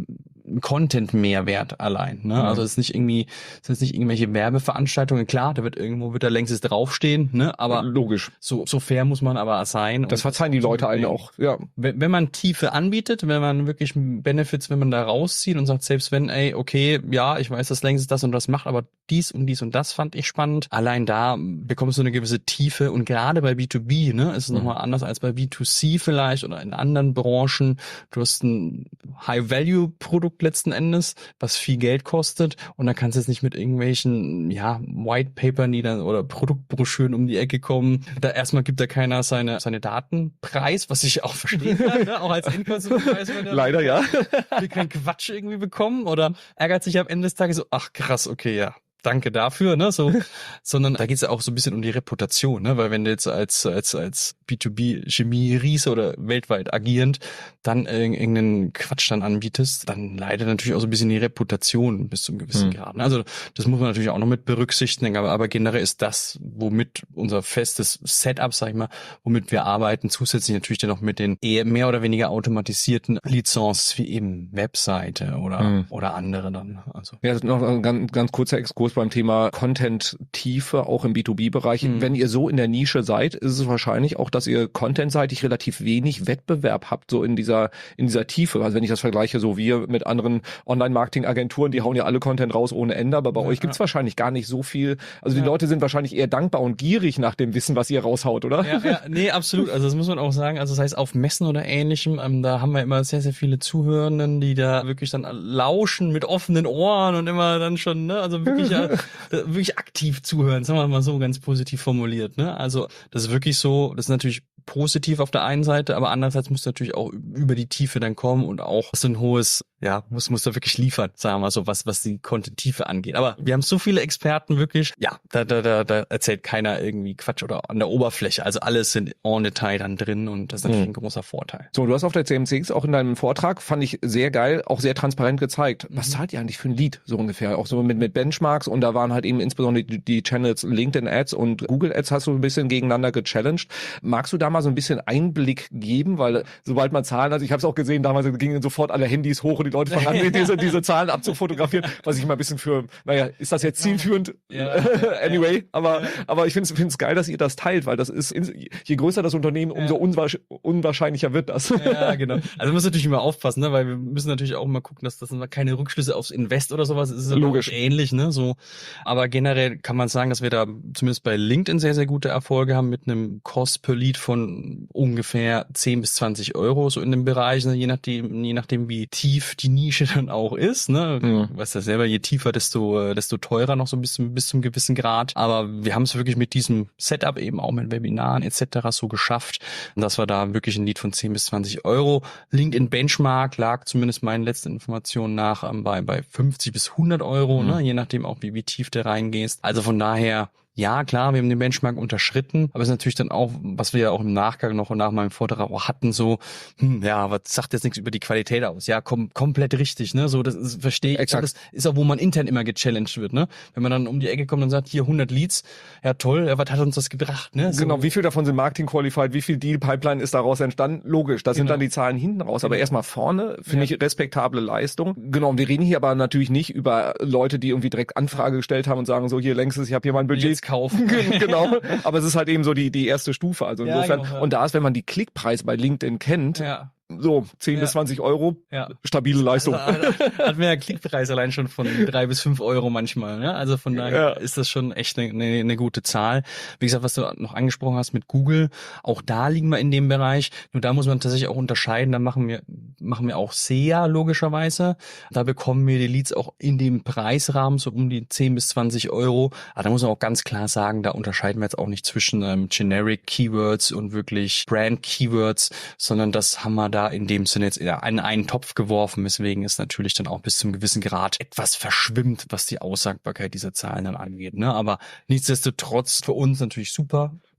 Content-Mehrwert allein. Ne? Mhm. Also es ist nicht irgendwie, es ist nicht irgendwelche Werbeveranstaltungen. Klar, da wird irgendwo wird da längst draufstehen, ne? Aber logisch. So, so fair muss man aber sein. Das Und verzeihen die Leute allen auch. Ja. Wenn, wenn man Tiefe anbietet, wenn man wirklich Benefits, wenn man da rauszieht und sagt, selbst wenn, ey, okay, ja, ich weiß, dass längst das und das macht, aber dies und dies und das fand ich spannend. Allein da bekommst du eine gewisse Tiefe und gerade bei B zwei B, ne, ist es mhm. nochmal anders als bei B zwei C vielleicht oder in anderen Branchen. Du hast ein High-Value-Produkt letzten Endes, was viel Geld kostet und dann kannst du jetzt nicht mit irgendwelchen, ja, White-Papern, die dann oder Produktbroschüren um die Ecke kommen. Da erstmal gibt da keiner seine, seine Daten preis, was ich auch verstehen kann, ne? Auch als Endkonsument weiß man ja. Leider, ja. will keinen Quatsch irgendwie bekommen oder ärgert sich am Ende des Tages so, ach krass, okay, ja. Danke dafür, ne, so, sondern da geht's ja auch so ein bisschen um die Reputation, ne, weil wenn du jetzt als, als, als B zwei B-Chemie-Riese oder weltweit agierend dann irgendeinen Quatsch dann anbietest, dann leidet natürlich auch so ein bisschen die Reputation bis zu einem gewissen hm. Grad. Also, das muss man natürlich auch noch mit berücksichtigen, aber, aber generell ist das, womit unser festes Setup, sag ich mal, womit wir arbeiten, zusätzlich natürlich dann noch mit den eher mehr oder weniger automatisierten Lizenzen wie eben Webseite oder, hm. oder andere dann, also. Ja, noch ein ganz, ganz kurzer Exkurs beim Thema Content-Tiefe, auch im B zwei B-Bereich. Mhm. Wenn ihr so in der Nische seid, ist es wahrscheinlich auch, dass ihr contentseitig relativ wenig Wettbewerb habt, so in dieser in dieser Tiefe. Also wenn ich das vergleiche, so wir mit anderen Online-Marketing-Agenturen, die hauen ja alle Content raus ohne Ende, aber bei ja, euch gibt's ja. wahrscheinlich gar nicht so viel. Also ja. die Leute sind wahrscheinlich eher dankbar und gierig nach dem Wissen, was ihr raushaut, oder? Ja, ja, nee, absolut. Also das muss man auch sagen. Also das heißt, auf Messen oder Ähnlichem, ähm, da haben wir immer sehr, sehr viele Zuhörenden, die da wirklich dann lauschen mit offenen Ohren und immer dann schon, ne, also wirklich ja wirklich aktiv zuhören, sagen wir mal so ganz positiv formuliert, ne? Also das ist wirklich so, das ist natürlich positiv auf der einen Seite, aber andererseits muss natürlich auch über die Tiefe dann kommen und auch so ein hohes, ja, muss muss da wirklich liefern, sagen wir mal so, was was die Content-Tiefe angeht. Aber wir haben so viele Experten wirklich, ja, da da da, da erzählt keiner irgendwie Quatsch oder an der Oberfläche. Also alles sind en Detail dann drin und das ist natürlich mhm. ein großer Vorteil. So, du hast auf der C M C X auch in deinem Vortrag, fand ich sehr geil, auch sehr transparent gezeigt. Was mhm. zahlt ihr eigentlich für ein Lead, so ungefähr? Auch so mit mit Benchmarks und da waren halt eben insbesondere die, die Channels LinkedIn Ads und Google Ads hast du ein bisschen gegeneinander gechallenged. Magst du da mal so ein bisschen Einblick geben? Weil sobald man Zahlen, also ich habe es auch gesehen, damals gingen sofort alle Handys hoch und die Leute fangen an, diese, diese Zahlen abzufotografieren, was ich mal ein bisschen für, naja, ist das jetzt zielführend? Ja. Anyway, aber, aber ich finde es geil, dass ihr das teilt, weil das ist, je größer das Unternehmen, umso unwahrsch- unwahrscheinlicher wird das. Ja, genau. Also man muss natürlich immer aufpassen, ne, weil wir müssen natürlich auch mal gucken, dass das keine Rückschlüsse aufs Invest oder sowas ist. Logisch. Ähnlich, ne, so. Aber generell kann man sagen, dass wir da zumindest bei LinkedIn sehr, sehr gute Erfolge haben mit einem Cost per Lead von ungefähr zehn bis zwanzig Euro, so in dem Bereich, ne, je nachdem, je nachdem, wie tief die Nische dann auch ist, ne. Mhm. Du weißt ja selber, je tiefer, desto, desto teurer noch so bis zum, bis zum gewissen Grad. Aber wir haben es wirklich mit diesem Setup eben auch mit Webinaren et cetera so geschafft, dass wir da wirklich ein Lead von zehn bis zwanzig Euro. LinkedIn Benchmark lag zumindest meinen letzten Informationen nach ähm, bei, bei fünfzig bis hundert Euro, mhm. ne, je nachdem auch, wie, wie tief du reingehst. Also von daher, ja, klar, wir haben den Benchmark unterschritten, aber es ist natürlich dann auch, was wir ja auch im Nachgang noch und nach meinem Vortrag auch hatten, so, hm, ja, aber das sagt jetzt nichts über die Qualität aus. Ja, kom- komplett richtig, ne, so, das ist, verstehe ich. Exakt. Das ist auch, wo man intern immer gechallenged wird, ne. Wenn man dann um die Ecke kommt und sagt, hier hundert Leads, ja toll, ja, was hat uns das gebracht, ne. So. Genau, wie viel davon sind Marketing-qualified, wie viel Deal-Pipeline ist daraus entstanden? Logisch, das genau. sind dann die Zahlen hinten raus, aber genau. erstmal vorne, finde ja. ich, respektable Leistung. Genau, und wir reden hier aber natürlich nicht über Leute, die irgendwie direkt Anfrage gestellt haben und sagen, so, hier längstes, ich habe hier mein Budget. Jetzt kaufen. Genau, aber es ist halt eben so die die erste Stufe. Also insofern, ja, genau, ja. und da ist, wenn man die Klickpreise bei LinkedIn kennt, ja. so zehn ja. bis zwanzig Euro, ja. stabile Leistung. Also, hat mir ja Klickpreis allein schon von drei bis fünf Euro manchmal. Ne? Also von daher ja. ist das schon echt eine, eine, eine gute Zahl. Wie gesagt, was du noch angesprochen hast mit Google, auch da liegen wir in dem Bereich. Nur da muss man tatsächlich auch unterscheiden. Da machen wir machen wir auch S E A logischerweise. Da bekommen wir die Leads auch in dem Preisrahmen so um die zehn bis zwanzig Euro. Aber da muss man auch ganz klar sagen, da unterscheiden wir jetzt auch nicht zwischen ähm, Generic Keywords und wirklich Brand Keywords, sondern das haben wir da in dem Sinne jetzt in einen Topf geworfen, weswegen es natürlich dann auch bis zum gewissen Grad etwas verschwimmt, was die Aussagbarkeit dieser Zahlen dann angeht. Ne? Aber nichtsdestotrotz für uns natürlich super.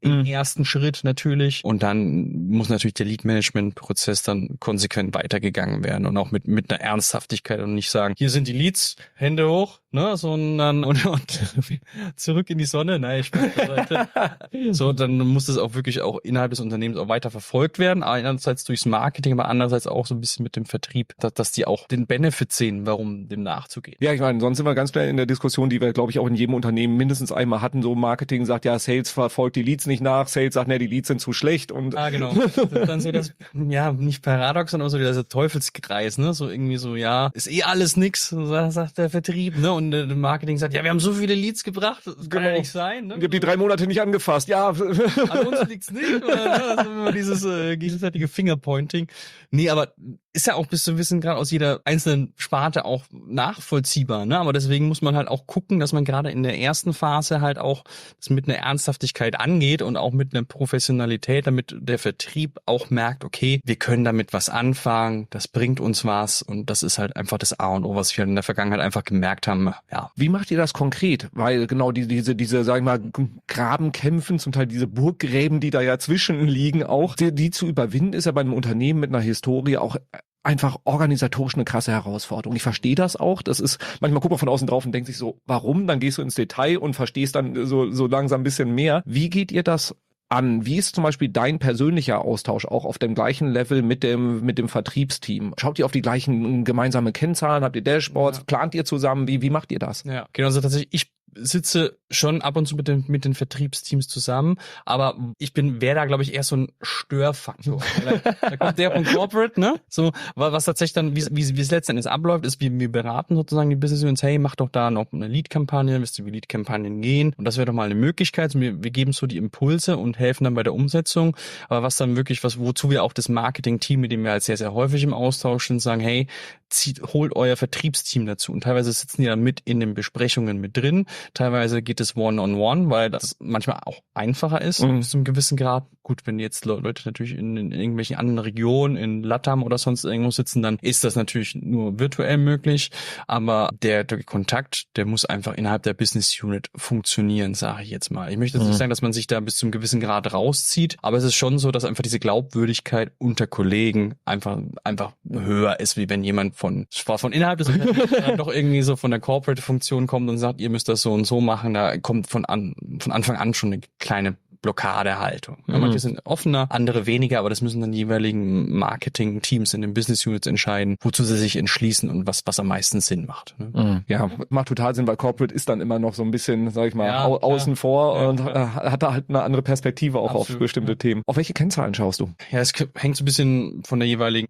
im Mhm. ersten Schritt natürlich. Und dann muss natürlich der Lead-Management-Prozess dann konsequent weitergegangen werden und auch mit mit einer Ernsthaftigkeit und nicht sagen, hier sind die Leads, Hände hoch, ne, sondern und, und zurück in die Sonne. Nein, ich bin beiseite. So, dann muss das auch wirklich auch innerhalb des Unternehmens auch weiter verfolgt werden. Einerseits durchs Marketing, aber andererseits auch so ein bisschen mit dem Vertrieb, dass, dass die auch den Benefit sehen, warum dem nachzugehen. Ja, ich meine, sonst sind wir ganz schnell in der Diskussion, die wir, glaube ich, auch in jedem Unternehmen mindestens einmal hatten. So Marketing sagt, ja, Sales verfolgt die Leads nicht nach. Sales sagt, ne, die Leads sind zu schlecht. Und Ah, genau. Das ist dann so das, ja, nicht Paradox, sondern auch so dieser Teufelskreis, ne? So irgendwie so, ja, ist eh alles nix, so sagt der Vertrieb, ne? Und der Marketing sagt, ja, wir haben so viele Leads gebracht, das kann Genau. ja nicht sein, ne? ich habe die drei Monate nicht angefasst. Ja. An uns liegt's nicht, oder? Ne? Das ist immer dieses äh, gegenseitige Fingerpointing. Nee, aber ist ja auch bis zu einem gewissen Grad aus jeder einzelnen Sparte auch nachvollziehbar, ne? Aber deswegen muss man halt auch gucken, dass man gerade in der ersten Phase halt auch das mit einer Ernsthaftigkeit angeht und auch mit einer Professionalität, damit der Vertrieb auch merkt, okay, wir können damit was anfangen, das bringt uns was und das ist halt einfach das A und O, was wir in der Vergangenheit einfach gemerkt haben, ja. Wie macht ihr das konkret? Weil genau die, diese, diese, sag ich mal, Grabenkämpfen, zum Teil diese Burggräben, die da ja zwischen liegen, auch die, die zu überwinden, ist ja bei einem Unternehmen mit einer Historie auch einfach organisatorisch eine krasse Herausforderung. Ich verstehe das auch. Das ist, manchmal guckt man von außen drauf und denkt sich so, warum? Dann gehst du ins Detail und verstehst dann so, so langsam ein bisschen mehr. Wie geht ihr das an? Wie ist zum Beispiel dein persönlicher Austausch auch auf dem gleichen Level mit dem, mit dem Vertriebsteam? Schaut ihr auf die gleichen gemeinsame Kennzahlen? Habt ihr Dashboards? Ja. Plant ihr zusammen? Wie, wie macht ihr das? Ja, genau, also tatsächlich, ich sitze schon ab und zu mit den, mit den Vertriebsteams zusammen, aber ich bin, wäre da, glaube ich, eher so ein Störfaktor. da, da kommt der von Corporate, ne? So, was tatsächlich dann, wie, wie, wie es letztendlich abläuft, ist, wir, wir beraten sozusagen die Business Units, hey, mach doch da noch eine Lead-Kampagne, wisst ihr, wie Lead-Kampagnen gehen? Und das wäre doch mal eine Möglichkeit. Wir, wir geben so die Impulse und helfen dann bei der Umsetzung. Aber was dann wirklich, was, wozu wir auch das Marketing-Team, mit dem wir halt sehr, sehr häufig im Austausch sind, sagen, hey, zieht, holt euer Vertriebsteam dazu. Und teilweise sitzen die dann mit in den Besprechungen mit drin. Teilweise geht es One-on-One, weil das manchmal auch einfacher ist, Mhm. bis zu einem gewissen Grad. Gut, wenn jetzt Leute natürlich in, in irgendwelchen anderen Regionen, in Latam oder sonst irgendwo sitzen, dann ist das natürlich nur virtuell möglich. Aber der, der Kontakt, der muss einfach innerhalb der Business Unit funktionieren, sage ich jetzt mal. Ich möchte jetzt nicht Mhm. sagen, dass man sich da bis zu einem gewissen Grad rauszieht, aber es ist schon so, dass einfach diese Glaubwürdigkeit unter Kollegen einfach, einfach höher ist, wie wenn jemand von, zwar von innerhalb des Unternehmens dann doch irgendwie so von der Corporate-Funktion kommt und sagt, ihr müsst das so und so machen. Da kommt von an, von Anfang an schon eine kleine Blockadehaltung. Ja, Mhm. manche sind offener, andere weniger, aber das müssen dann die jeweiligen Marketing-Teams in den Business Units entscheiden, wozu sie sich entschließen und was, was am meisten Sinn macht. Ne? Ja, macht total Sinn, weil Corporate ist dann immer noch so ein bisschen, sag ich mal, Ja, au außen vor Ja, und ja. äh, hat da halt eine andere Perspektive auch auf Absolut, bestimmte ja. Themen. Auf welche Kennzahlen schaust du? Ja, es k- hängt so ein bisschen von der jeweiligen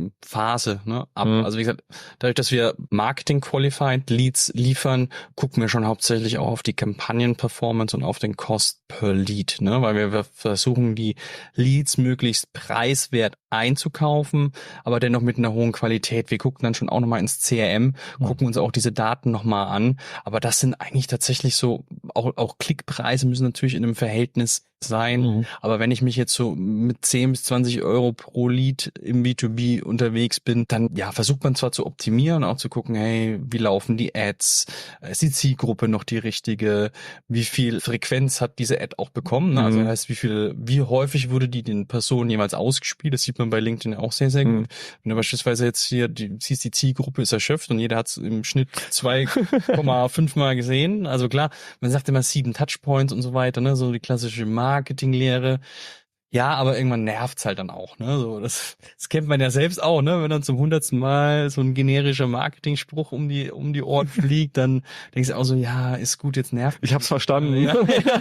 Phase, ne, ab. Mhm. Also wie gesagt, dadurch, dass wir Marketing-Qualified Leads liefern, gucken wir schon hauptsächlich auch auf die Kampagnen-Performance und auf den Cost per Lead, ne, weil wir versuchen, die Leads möglichst preiswert einzukaufen, aber dennoch mit einer hohen Qualität. Wir gucken dann schon auch nochmal ins C R M, gucken uns auch diese Daten nochmal an, aber das sind eigentlich tatsächlich so, auch, auch Klickpreise müssen natürlich in einem Verhältnis sein, Mhm. aber wenn ich mich jetzt so mit zehn bis zwanzig Euro pro Lead im B zwei B unterwegs bin, dann ja versucht man zwar zu optimieren, auch zu gucken, hey, wie laufen die Ads, ist die Zielgruppe noch die richtige, wie viel Frequenz hat diese Ad auch bekommen, ne? Also Mhm. heißt, wie viel, wie häufig wurde die den Personen jemals ausgespielt, das sieht man bei LinkedIn auch sehr, sehr gut. Mhm. Wenn du beispielsweise jetzt hier, die, siehst, die Zielgruppe ist erschöpft und jeder hat es im Schnitt zwei Komma fünf Mal gesehen, also klar, man sagt immer sieben Touchpoints und so weiter, ne, so die klassische Marketinglehre. Ja, aber irgendwann nervt's halt dann auch, ne? So, das, das kennt man ja selbst auch, ne? Wenn dann zum hundertsten Mal so ein generischer Marketingspruch um die um die Ohren fliegt, dann denkst du auch so, ja, ist gut, jetzt nervt. Ich hab's verstanden. Ja.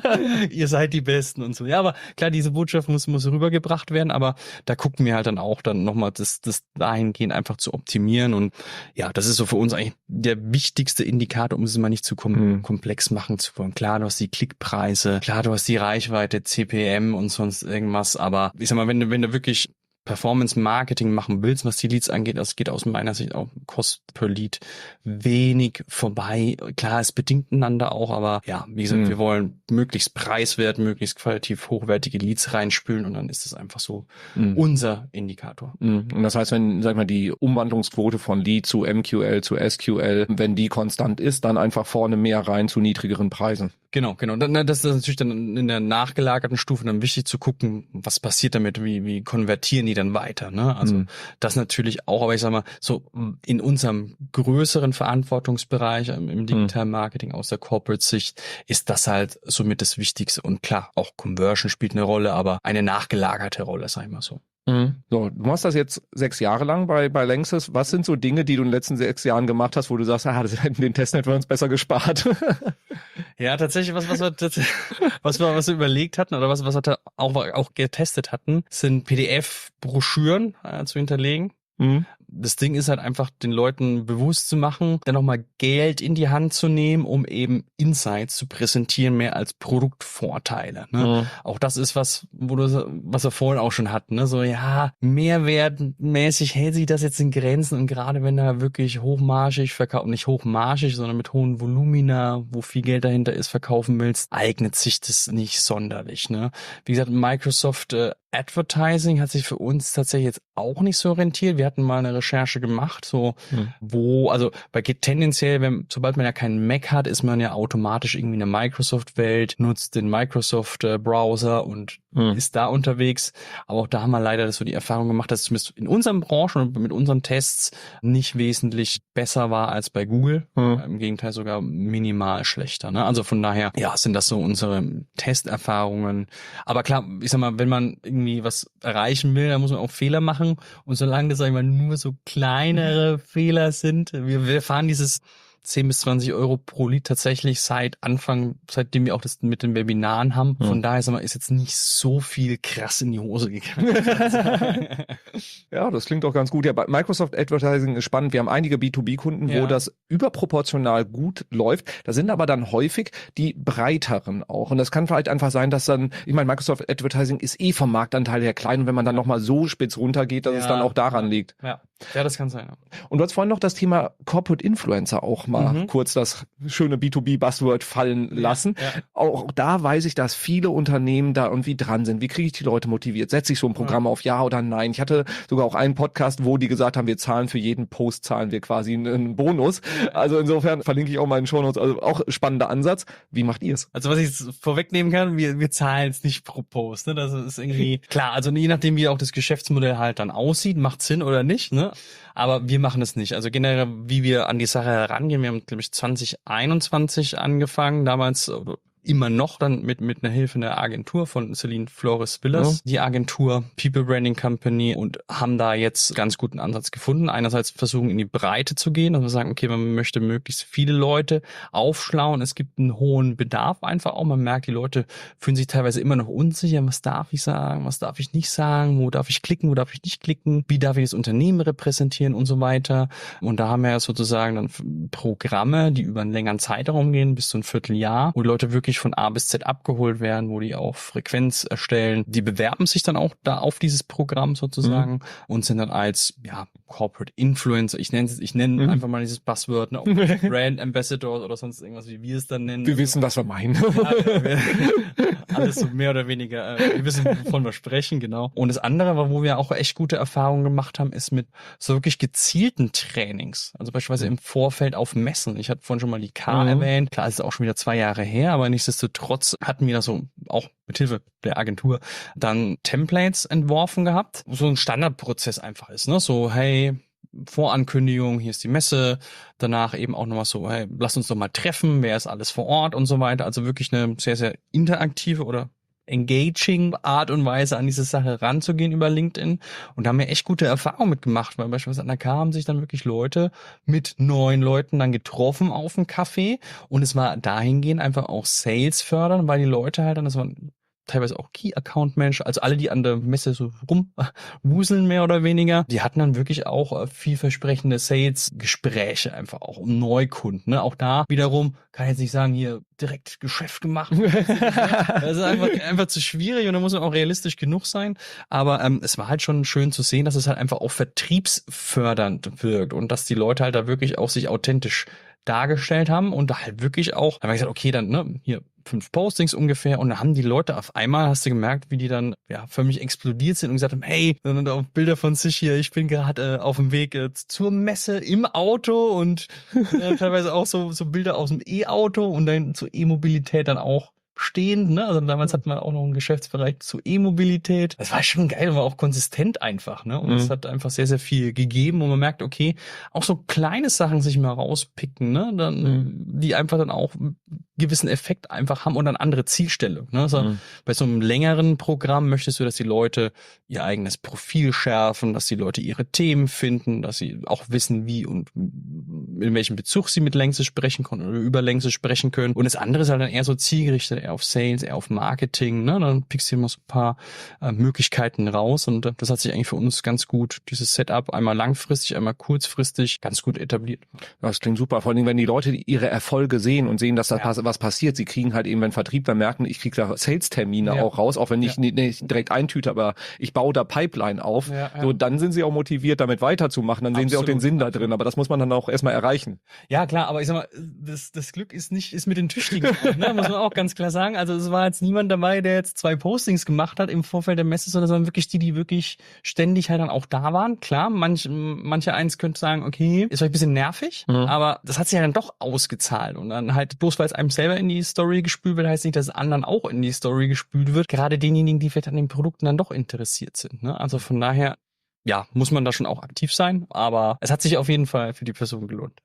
Ihr seid die Besten und so. Ja, aber klar, diese Botschaft muss muss rübergebracht werden, aber da gucken wir halt dann auch dann nochmal das das dahingehend einfach zu optimieren und ja, das ist so für uns eigentlich der wichtigste Indikator, um es mal nicht zu kom Mhm. komplex machen zu wollen. Klar, du hast die Klickpreise, klar, du hast die Reichweite, C P M und sonst irgendwas, aber ich sag mal, wenn du wenn du wirklich Performance-Marketing machen willst, was die Leads angeht, das geht aus meiner Sicht auch Cost per Lead wenig vorbei. Klar, es bedingt einander auch, aber ja, wie gesagt, mhm. wir wollen möglichst preiswert, möglichst qualitativ hochwertige Leads reinspülen und dann ist das einfach so mhm. unser Indikator. Mhm. Und das heißt, wenn, sag ich mal, die Umwandlungsquote von Lead zu M Q L zu S Q L, wenn die konstant ist, dann einfach vorne mehr rein zu niedrigeren Preisen. Genau, genau. Das ist natürlich dann in der nachgelagerten Stufe dann wichtig zu gucken, was passiert damit, wie, wie konvertieren die dann weiter, ne? Also mhm. das natürlich auch, aber ich sag mal, so in unserem größeren Verantwortungsbereich im digitalen Marketing aus der Corporate-Sicht ist das halt somit das Wichtigste. Und klar, auch Conversion spielt eine Rolle, aber eine nachgelagerte Rolle, sag ich mal so. So, du machst das jetzt sechs Jahre lang bei, bei Lanxess. Was sind so Dinge, die du in den letzten sechs Jahren gemacht hast, wo du sagst, ah, das hätten den Testnet wir uns besser gespart? Ja, tatsächlich, was, was wir, was wir, was wir überlegt hatten oder was, was wir auch, auch getestet hatten, sind P D F-Broschüren äh, zu hinterlegen. Mhm. Das Ding ist halt einfach, den Leuten bewusst zu machen, dann nochmal Geld in die Hand zu nehmen, um eben Insights zu präsentieren, mehr als Produktvorteile. Ne? Mhm. Auch das ist was, wo du, was wir vorhin auch schon hatten, ne? So, ja, mehrwertmäßig hält sich das jetzt in Grenzen und gerade wenn da wirklich hochmarschig verkauft, nicht hochmarschig, sondern mit hohen Volumina, wo viel Geld dahinter ist, verkaufen willst, eignet sich das nicht sonderlich. Ne? Wie gesagt, Microsoft äh, Advertising hat sich für uns tatsächlich jetzt auch nicht so rentiert. Wir hatten mal eine Recherche gemacht, so hm. wo, also bei tendenziell, wenn, sobald man ja keinen Mac hat, ist man ja automatisch irgendwie in der Microsoft-Welt, nutzt den Microsoft-Browser und hm. ist da unterwegs. Aber auch da haben wir leider so die Erfahrung gemacht, dass es zumindest in unseren Branchen und mit unseren Tests nicht wesentlich besser war als bei Google. Hm. Im Gegenteil sogar minimal schlechter. Ne? Also von daher, ja, sind das so unsere Testerfahrungen. Aber klar, ich sag mal, wenn man irgendwie was erreichen will, dann muss man auch Fehler machen. Und solange das, sag ich mal, nur so kleinere Fehler sind, wir, wir fahren dieses zehn bis zwanzig Euro pro Lead tatsächlich seit Anfang, seitdem wir auch das mit den Webinaren haben. Von hm. daher, sag mal, ist jetzt nicht so viel krass in die Hose gegangen. Ja, das klingt doch ganz gut. Ja, bei Microsoft Advertising ist spannend. Wir haben einige B zwei B-Kunden, ja. wo das überproportional gut läuft. Da sind aber dann häufig die breiteren auch. Und das kann vielleicht einfach sein, dass dann, ich meine, Microsoft Advertising ist eh vom Marktanteil her klein. Und wenn man dann nochmal so spitz runtergeht, dass ja. es dann auch daran ja. liegt. Ja. ja, das kann sein. Ja. Und du hast vorhin noch das Thema Corporate Influencer auch mal Mhm. kurz das schöne B zwei B-Buzzword fallen lassen. Ja, ja. Auch da weiß ich, dass viele Unternehmen da irgendwie dran sind. Wie kriege ich die Leute motiviert? Setze ich so ein Programm ja. auf Ja oder Nein? Ich hatte sogar auch einen Podcast, wo die gesagt haben, wir zahlen für jeden Post, zahlen wir quasi einen Bonus. Also insofern verlinke ich auch mal in den Shownotes. Also auch spannender Ansatz. Wie macht ihr es? Also was ich vorwegnehmen kann, wir, wir zahlen es nicht pro Post. Ne? Das ist irgendwie klar. Also je nachdem, wie auch das Geschäftsmodell halt dann aussieht, macht Sinn oder nicht. Ne? Aber wir machen es nicht. Also generell, wie wir an die Sache herangehen, wir haben, glaube ich, zwanzig einundzwanzig angefangen, damals immer noch dann mit mit einer Hilfe einer Agentur von Celine Flores Villas, ja. die Agentur People Branding Company, und haben da jetzt ganz guten Ansatz gefunden. Einerseits versuchen in die Breite zu gehen, dass wir sagen, okay, man möchte möglichst viele Leute aufschlauen. Es gibt einen hohen Bedarf einfach auch. Man merkt, die Leute fühlen sich teilweise immer noch unsicher. Was darf ich sagen? Was darf ich nicht sagen? Wo darf ich klicken? Wo darf ich nicht klicken? Wie darf ich das Unternehmen repräsentieren und so weiter? Und da haben wir ja sozusagen dann Programme, die über einen längeren Zeitraum gehen, bis zu ein Vierteljahr, wo die Leute wirklich von A bis Z abgeholt werden, wo die auch Frequenz erstellen. Die bewerben sich dann auch da auf dieses Programm sozusagen mhm. und sind dann als ja Corporate Influencer, ich nenne es, ich nenne mhm. einfach mal dieses Buzzword, ne, Brand Ambassador oder sonst irgendwas, wie wir es dann nennen. Wir wissen, was wir meinen. Ja, wir, alles so mehr oder weniger, äh, wir wissen, wovon wir sprechen, genau. Und das andere, wo wir auch echt gute Erfahrungen gemacht haben, ist mit so wirklich gezielten Trainings. Also beispielsweise mhm. im Vorfeld auf Messen. Ich hatte vorhin schon mal die K mhm. erwähnt. Klar, es ist auch schon wieder zwei Jahre her, aber nichtsdestotrotz hatten wir da so auch mit Hilfe der Agentur dann Templates entworfen gehabt, wo so ein Standardprozess einfach ist, ne? So, hey, Vorankündigung, hier ist die Messe, danach eben auch nochmal so, hey, lass uns doch mal treffen, wer ist alles vor Ort und so weiter. Also wirklich eine sehr, sehr interaktive oder engaging Art und Weise an diese Sache ranzugehen über LinkedIn. Und da haben wir echt gute Erfahrungen mitgemacht, weil beispielsweise an der K haben sich dann wirklich Leute mit neun Leuten dann getroffen auf dem Café, und es war dahingehend einfach auch Sales fördern, weil die Leute halt dann, das waren teilweise auch Key Account Manager, also alle, die an der Messe so rumwuseln mehr oder weniger, die hatten dann wirklich auch äh, vielversprechende Sales-Gespräche einfach auch um Neukunden. Ne? Auch da wiederum kann ich jetzt nicht sagen, hier direkt Geschäft gemacht. Das ist einfach, einfach zu schwierig und da muss man auch realistisch genug sein. Aber ähm, es war halt schon schön zu sehen, dass es halt einfach auch vertriebsfördernd wirkt und dass die Leute halt da wirklich auch sich authentisch dargestellt haben und da halt wirklich auch, haben wir gesagt, okay, dann ne, hier fünf Postings ungefähr und dann haben die Leute auf einmal, hast du gemerkt, wie die dann ja für mich explodiert sind und gesagt haben, hey, dann auch Bilder von sich hier, ich bin gerade äh, auf dem Weg äh, zur Messe im Auto und äh, teilweise auch so so Bilder aus dem E-Auto und dann zur E-Mobilität dann auch stehend, ne? Also damals hatten wir auch noch einen Geschäftsbereich zur E-Mobilität. Das war schon geil, war auch konsistent einfach, ne? Und es mhm. hat einfach sehr, sehr viel gegeben und man merkt, okay, auch so kleine Sachen sich mal rauspicken, ne? Dann, mhm. die einfach dann auch einen gewissen Effekt einfach haben und dann andere Zielstellung, ne? Also mhm. bei so einem längeren Programm möchtest du, dass die Leute ihr eigenes Profil schärfen, dass die Leute ihre Themen finden, dass sie auch wissen, wie und in welchem Bezug sie mit Längses sprechen können oder über Längses sprechen können. Und das andere ist halt dann eher so zielgerichtet, eher auf Sales, eher auf Marketing, ne? Dann pickst du immer so ein paar äh, Möglichkeiten raus und äh, das hat sich eigentlich für uns ganz gut, dieses Setup einmal langfristig, einmal kurzfristig ganz gut etabliert. Das klingt super, vor allem wenn die Leute ihre Erfolge sehen und sehen, dass da ja. was passiert. Sie kriegen halt eben, wenn Vertrieb dann merken, ich kriege da Sales-Termine ja. auch raus, auch wenn ich ja. nicht, nicht direkt eintüte, aber ich baue da Pipeline auf, ja, ja. so dann sind sie auch motiviert, damit weiterzumachen, dann Absolut. sehen sie auch den Sinn da drin, aber das muss man dann auch erstmal erreichen. Ja klar, aber ich sag mal, das, das Glück ist nicht, ist mit den Tüchtigen, ne? Muss man auch ganz klar sagen. Also es war jetzt niemand dabei, der jetzt zwei Postings gemacht hat im Vorfeld der Messe, sondern es waren wirklich die, die wirklich ständig halt dann auch da waren. Klar, manch, manche eins könnte sagen, okay, ist vielleicht ein bisschen nervig, mhm. aber das hat sich ja dann doch ausgezahlt und dann halt, bloß weil es einem selber in die Story gespült wird, heißt nicht, dass es anderen auch in die Story gespült wird. Gerade denjenigen, die vielleicht an den Produkten dann doch interessiert sind, ne? Also von daher, ja, muss man da schon auch aktiv sein, aber es hat sich auf jeden Fall für die Person gelohnt.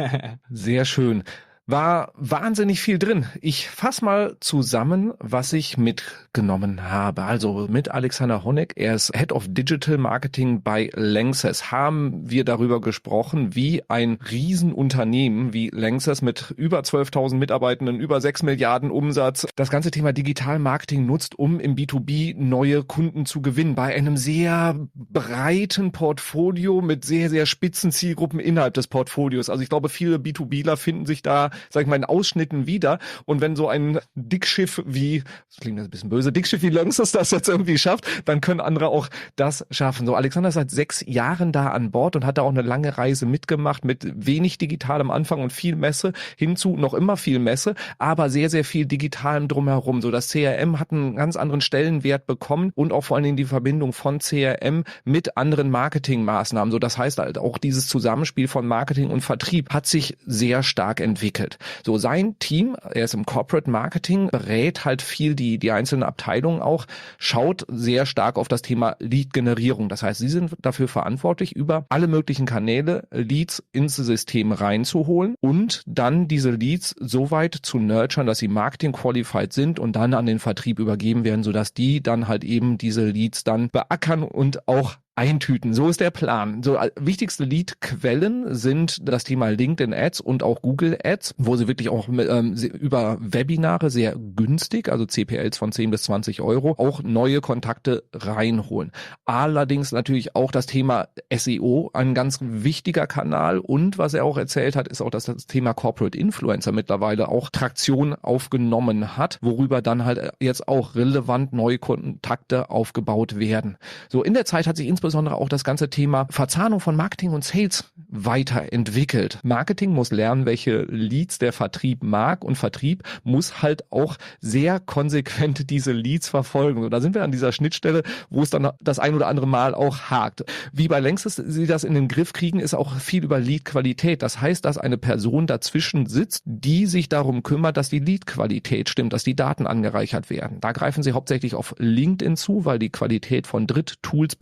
Sehr schön. War wahnsinnig viel drin. Ich fass mal zusammen, was ich mitgenommen habe. Also mit Alexander Honeck, er ist Head of Digital Marketing bei Lanxess, haben wir darüber gesprochen, wie ein Riesenunternehmen wie Lanxess mit über zwölftausend Mitarbeitenden, über sechs Milliarden Umsatz, das ganze Thema Digital Marketing nutzt, um im B zwei B neue Kunden zu gewinnen, bei einem sehr breiten Portfolio mit sehr, sehr spitzen Zielgruppen innerhalb des Portfolios. Also ich glaube, viele B zwei Bler finden sich da, sag ich mal, in Ausschnitten wieder. Und wenn so ein Dickschiff wie, das klingt ein bisschen böse, Dickschiff wie Lanxess das jetzt irgendwie schafft, dann können andere auch das schaffen. So, Alexander ist seit sechs Jahren da an Bord und hat da auch eine lange Reise mitgemacht mit wenig digitalem Anfang und viel Messe hinzu, noch immer viel Messe, aber sehr, sehr viel digitalem drumherum. So, das C R M hat einen ganz anderen Stellenwert bekommen und auch vor allen Dingen die Verbindung von C R M mit anderen Marketingmaßnahmen. So, das heißt halt auch dieses Zusammenspiel von Marketing und Vertrieb hat sich sehr stark entwickelt. So, sein Team, er ist im Corporate Marketing, berät halt viel die, die einzelnen Abteilungen auch, schaut sehr stark auf das Thema Lead-Generierung. Das heißt, sie sind dafür verantwortlich, über alle möglichen Kanäle Leads ins System reinzuholen und dann diese Leads so weit zu nurturen, dass sie Marketing-qualified sind und dann an den Vertrieb übergeben werden, sodass die dann halt eben diese Leads dann beackern und auch eintüten. So ist der Plan. So, wichtigste Lead-Quellen sind das Thema LinkedIn Ads und auch Google Ads, wo sie wirklich auch ähm, über Webinare sehr günstig, also C P Ls von zehn bis zwanzig Euro, auch neue Kontakte reinholen. Allerdings natürlich auch das Thema S E O, ein ganz wichtiger Kanal, und was er auch erzählt hat, ist auch, dass das Thema Corporate Influencer mittlerweile auch Traktion aufgenommen hat, worüber dann halt jetzt auch relevant neue Kontakte aufgebaut werden. So, in der Zeit hat sich insbesondere Insbesondere auch das ganze Thema Verzahnung von Marketing und Sales weiterentwickelt. Marketing muss lernen, welche Leads der Vertrieb mag, und Vertrieb muss halt auch sehr konsequent diese Leads verfolgen. Und da sind wir an dieser Schnittstelle, wo es dann das ein oder andere Mal auch hakt. Wie bei Lanxess sie das in den Griff kriegen, ist auch viel über Lead-Qualität. Das heißt, dass eine Person dazwischen sitzt, die sich darum kümmert, dass die Lead-Qualität stimmt, dass die Daten angereichert werden. Da greifen sie hauptsächlich auf LinkedIn zu, weil die Qualität von Dritttools bisher auch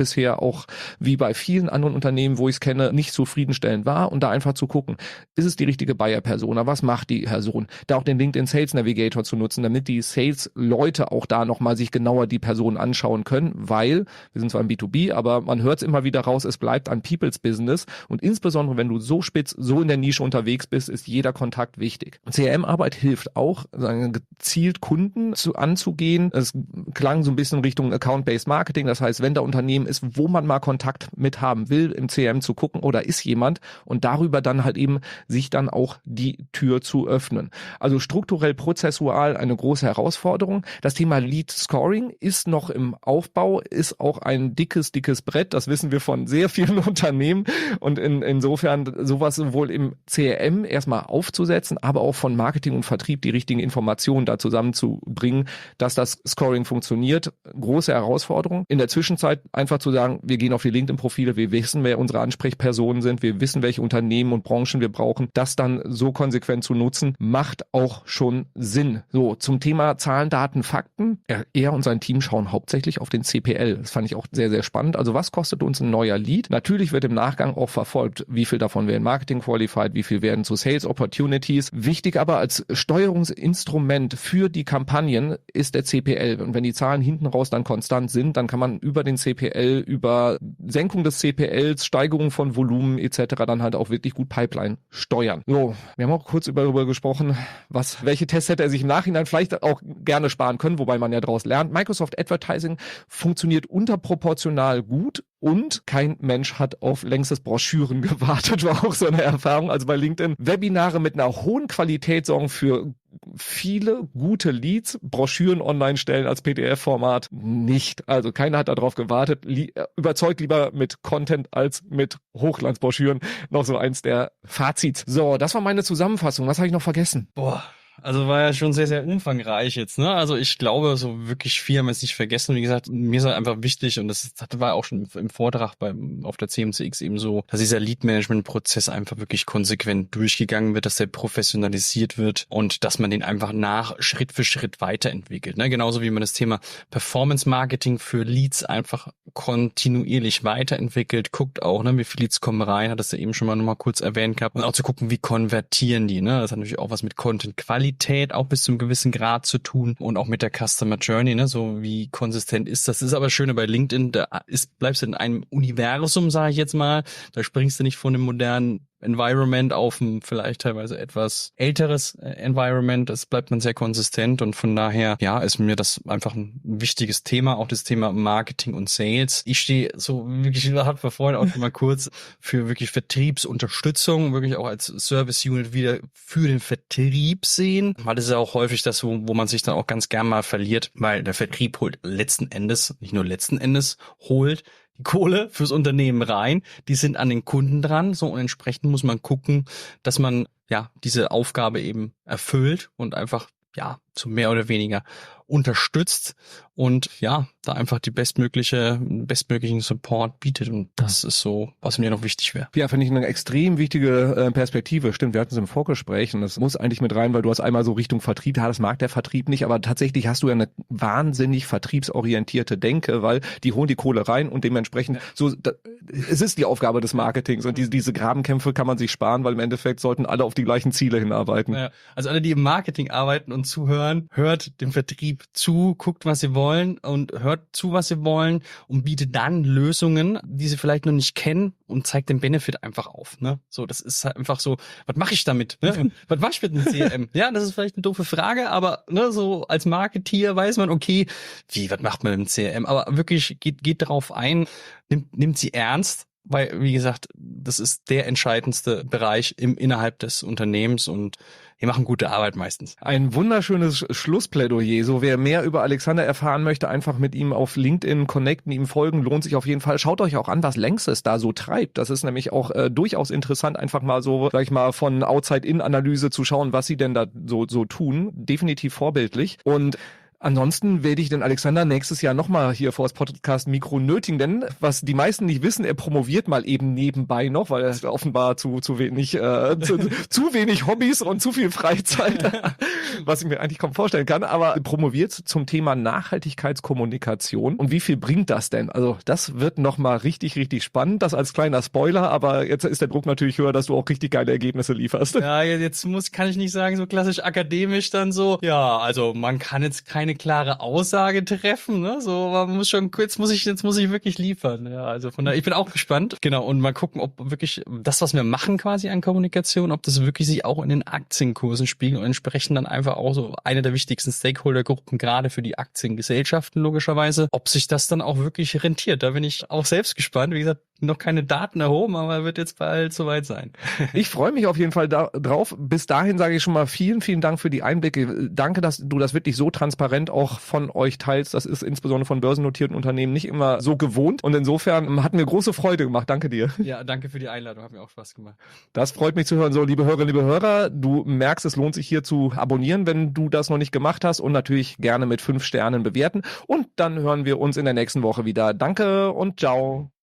auch wie bei vielen anderen Unternehmen, wo ich es kenne, nicht zufriedenstellend war und da einfach zu gucken, ist es die richtige Buyer-Persona, was macht die Person? Da auch den LinkedIn Sales Navigator zu nutzen, damit die Sales-Leute auch da nochmal sich genauer die Person anschauen können, weil wir sind zwar im B zwei B, aber man hört es immer wieder raus, es bleibt ein People's Business und insbesondere, wenn du so spitz, so in der Nische unterwegs bist, ist jeder Kontakt wichtig. C R M-Arbeit hilft auch, sagen, gezielt Kunden zu, anzugehen. Es klang so ein bisschen Richtung Account-Based Marketing, das heißt, wenn da Unternehmen ist, wo man mal Kontakt mit haben will, im C R M zu gucken, oder ist jemand und darüber dann halt eben sich dann auch die Tür zu öffnen. Also strukturell, prozessual eine große Herausforderung. Das Thema Lead Scoring ist noch im Aufbau, ist auch ein dickes, dickes Brett, das wissen wir von sehr vielen Unternehmen und in, insofern sowas sowohl im C R M erstmal aufzusetzen, aber auch von Marketing und Vertrieb die richtigen Informationen da zusammenzubringen, dass das Scoring funktioniert. Große Herausforderung. In der Zwischenzeit einfach zu sagen, wir gehen auf die LinkedIn-Profile, wir wissen, wer unsere Ansprechpersonen sind, wir wissen, welche Unternehmen und Branchen wir brauchen. Das dann so konsequent zu nutzen, macht auch schon Sinn. So, zum Thema Zahlen, Daten, Fakten. Er, er und sein Team schauen hauptsächlich auf den C P L. Das fand ich auch sehr, sehr spannend. Also was kostet uns ein neuer Lead? Natürlich wird im Nachgang auch verfolgt, wie viel davon werden Marketing qualified, wie viel werden zu Sales Opportunities. Wichtig aber als Steuerungsinstrument für die Kampagnen ist der C P L. Und wenn die Zahlen hinten raus dann konstant sind, dann kann man über den C P L, über Senkung des C P Ls, Steigerung von Volumen et cetera dann halt auch wirklich gut Pipeline steuern. So, wir haben auch kurz darüber gesprochen, was, welche Tests hätte er sich im Nachhinein vielleicht auch gerne sparen können, wobei man ja daraus lernt. Microsoft Advertising funktioniert unterproportional gut. Und kein Mensch hat auf längstes Broschüren gewartet, war auch so eine Erfahrung. Also bei LinkedIn Webinare mit einer hohen Qualität sorgen für viele gute Leads, Broschüren online stellen als P D F-Format nicht. Also keiner hat darauf gewartet. Lie- überzeugt lieber mit Content als mit Hochglanzbroschüren. Noch so eins der Fazits. So, das war meine Zusammenfassung. Was habe ich noch vergessen? Boah. Also war ja schon sehr, sehr umfangreich jetzt, ne? Also ich glaube, so wirklich viel haben wir jetzt nicht vergessen. Wie gesagt, mir ist halt einfach wichtig, und das war auch schon im Vortrag beim, auf der C M C X eben so, dass dieser Lead-Management-Prozess einfach wirklich konsequent durchgegangen wird, dass der professionalisiert wird und dass man den einfach nach Schritt für Schritt weiterentwickelt, ne? Genauso wie man das Thema Performance-Marketing für Leads einfach kontinuierlich weiterentwickelt, guckt auch, ne, wie viele Leads kommen rein, hat das ja eben schon mal nochmal kurz erwähnt gehabt, und auch zu gucken, wie konvertieren die, ne? Das hat natürlich auch was mit Content-Qualität auch bis zu einem gewissen Grad zu tun und auch mit der Customer Journey, ne, so wie konsistent ist das. Das ist aber schön bei LinkedIn, da ist, bleibst du in einem Universum, sage ich jetzt mal, da springst du nicht von dem modernen Environment auf ein vielleicht teilweise etwas älteres Environment. Das bleibt man sehr konsistent, und von daher, ja, ist mir das einfach ein wichtiges Thema, auch das Thema Marketing und Sales. Ich stehe so wirklich, hatten wir vorhin auch schon mal kurz, für wirklich Vertriebsunterstützung, wirklich auch als Service Unit wieder für den Vertrieb sehen, weil das ist ja auch häufig das, wo, wo man sich dann auch ganz gern mal verliert, weil der Vertrieb holt letzten Endes, nicht nur letzten Endes, holt die Kohle fürs Unternehmen rein, die sind an den Kunden dran, so, und entsprechend muss man gucken, dass man ja diese Aufgabe eben erfüllt und einfach ja zu mehr oder weniger unterstützt und ja, da einfach die bestmögliche, bestmöglichen Support bietet, und das ist so, was mir noch wichtig wäre. Ja, finde ich eine extrem wichtige äh, Perspektive. Stimmt, wir hatten es im Vorgespräch und das muss eigentlich mit rein, weil du hast einmal so Richtung Vertrieb, ja, das mag der Vertrieb nicht, aber tatsächlich hast du ja eine wahnsinnig vertriebsorientierte Denke, weil die holen die Kohle rein und dementsprechend ja. so, da, es ist die Aufgabe des Marketings, und diese, diese Grabenkämpfe kann man sich sparen, weil im Endeffekt sollten alle auf die gleichen Ziele hinarbeiten. Ja, also alle, die im Marketing arbeiten und zuhören, hört dem Vertrieb zu, guckt, was sie wollen und hört zu, was sie wollen, und bietet dann Lösungen, die sie vielleicht noch nicht kennen, und zeigt den Benefit einfach auf, ne? So, das ist halt einfach so, was mache ich damit, ne? Was mache ich mit einem C R M? Ja, das ist vielleicht eine doofe Frage, aber ne, so als Marketeer weiß man, okay, wie, was macht man mit dem C R M? Aber wirklich geht geht darauf ein, nimmt nimmt sie ernst, weil, wie gesagt, das ist der entscheidendste Bereich im innerhalb des Unternehmens, und die machen gute Arbeit meistens. Ein wunderschönes Schlussplädoyer. So, wer mehr über Alexander erfahren möchte, einfach mit ihm auf LinkedIn connecten, ihm folgen, lohnt sich auf jeden Fall. Schaut euch auch an, was Lanxess da so treibt. Das ist nämlich auch äh, durchaus interessant, einfach mal so, sag ich mal, von Outside-In-Analyse zu schauen, was sie denn da so so tun. Definitiv vorbildlich. Und Ansonsten werde ich den Alexander nächstes Jahr nochmal hier vor das Podcast-Mikro nötigen, denn was die meisten nicht wissen, er promoviert mal eben nebenbei noch, weil er offenbar zu zu wenig äh, zu, zu wenig Hobbys und zu viel Freizeit, was ich mir eigentlich kaum vorstellen kann, aber promoviert zum Thema Nachhaltigkeitskommunikation. Und wie viel bringt das denn? Also das wird nochmal richtig, richtig spannend, das als kleiner Spoiler, aber jetzt ist der Druck natürlich höher, dass du auch richtig geile Ergebnisse lieferst. Ja, jetzt muss, kann ich nicht sagen, so klassisch akademisch dann so, ja, also man kann jetzt keine klare Aussage treffen, ne, so, man muss schon, jetzt muss ich, jetzt muss ich wirklich liefern, ja, also von daher, ich bin auch gespannt, genau, und mal gucken, ob wirklich das, was wir machen quasi an Kommunikation, ob das wirklich sich auch in den Aktienkursen spiegelt und entsprechend dann einfach auch so eine der wichtigsten Stakeholdergruppen, gerade für die Aktiengesellschaften logischerweise, ob sich das dann auch wirklich rentiert, da bin ich auch selbst gespannt, wie gesagt, noch keine Daten erhoben, aber wird jetzt bald soweit sein. Ich freue mich auf jeden Fall da, drauf. Bis dahin sage ich schon mal vielen, vielen Dank für die Einblicke. Danke, dass du das wirklich so transparent auch von euch teilst. Das ist insbesondere von börsennotierten Unternehmen nicht immer so gewohnt. Und insofern hat mir große Freude gemacht. Danke dir. Ja, danke für die Einladung. Hat mir auch Spaß gemacht. Das freut mich zu hören. So, liebe Hörerinnen, liebe Hörer, du merkst, es lohnt sich hier zu abonnieren, wenn du das noch nicht gemacht hast, und natürlich gerne mit fünf Sternen bewerten. Und dann hören wir uns in der nächsten Woche wieder. Danke und ciao.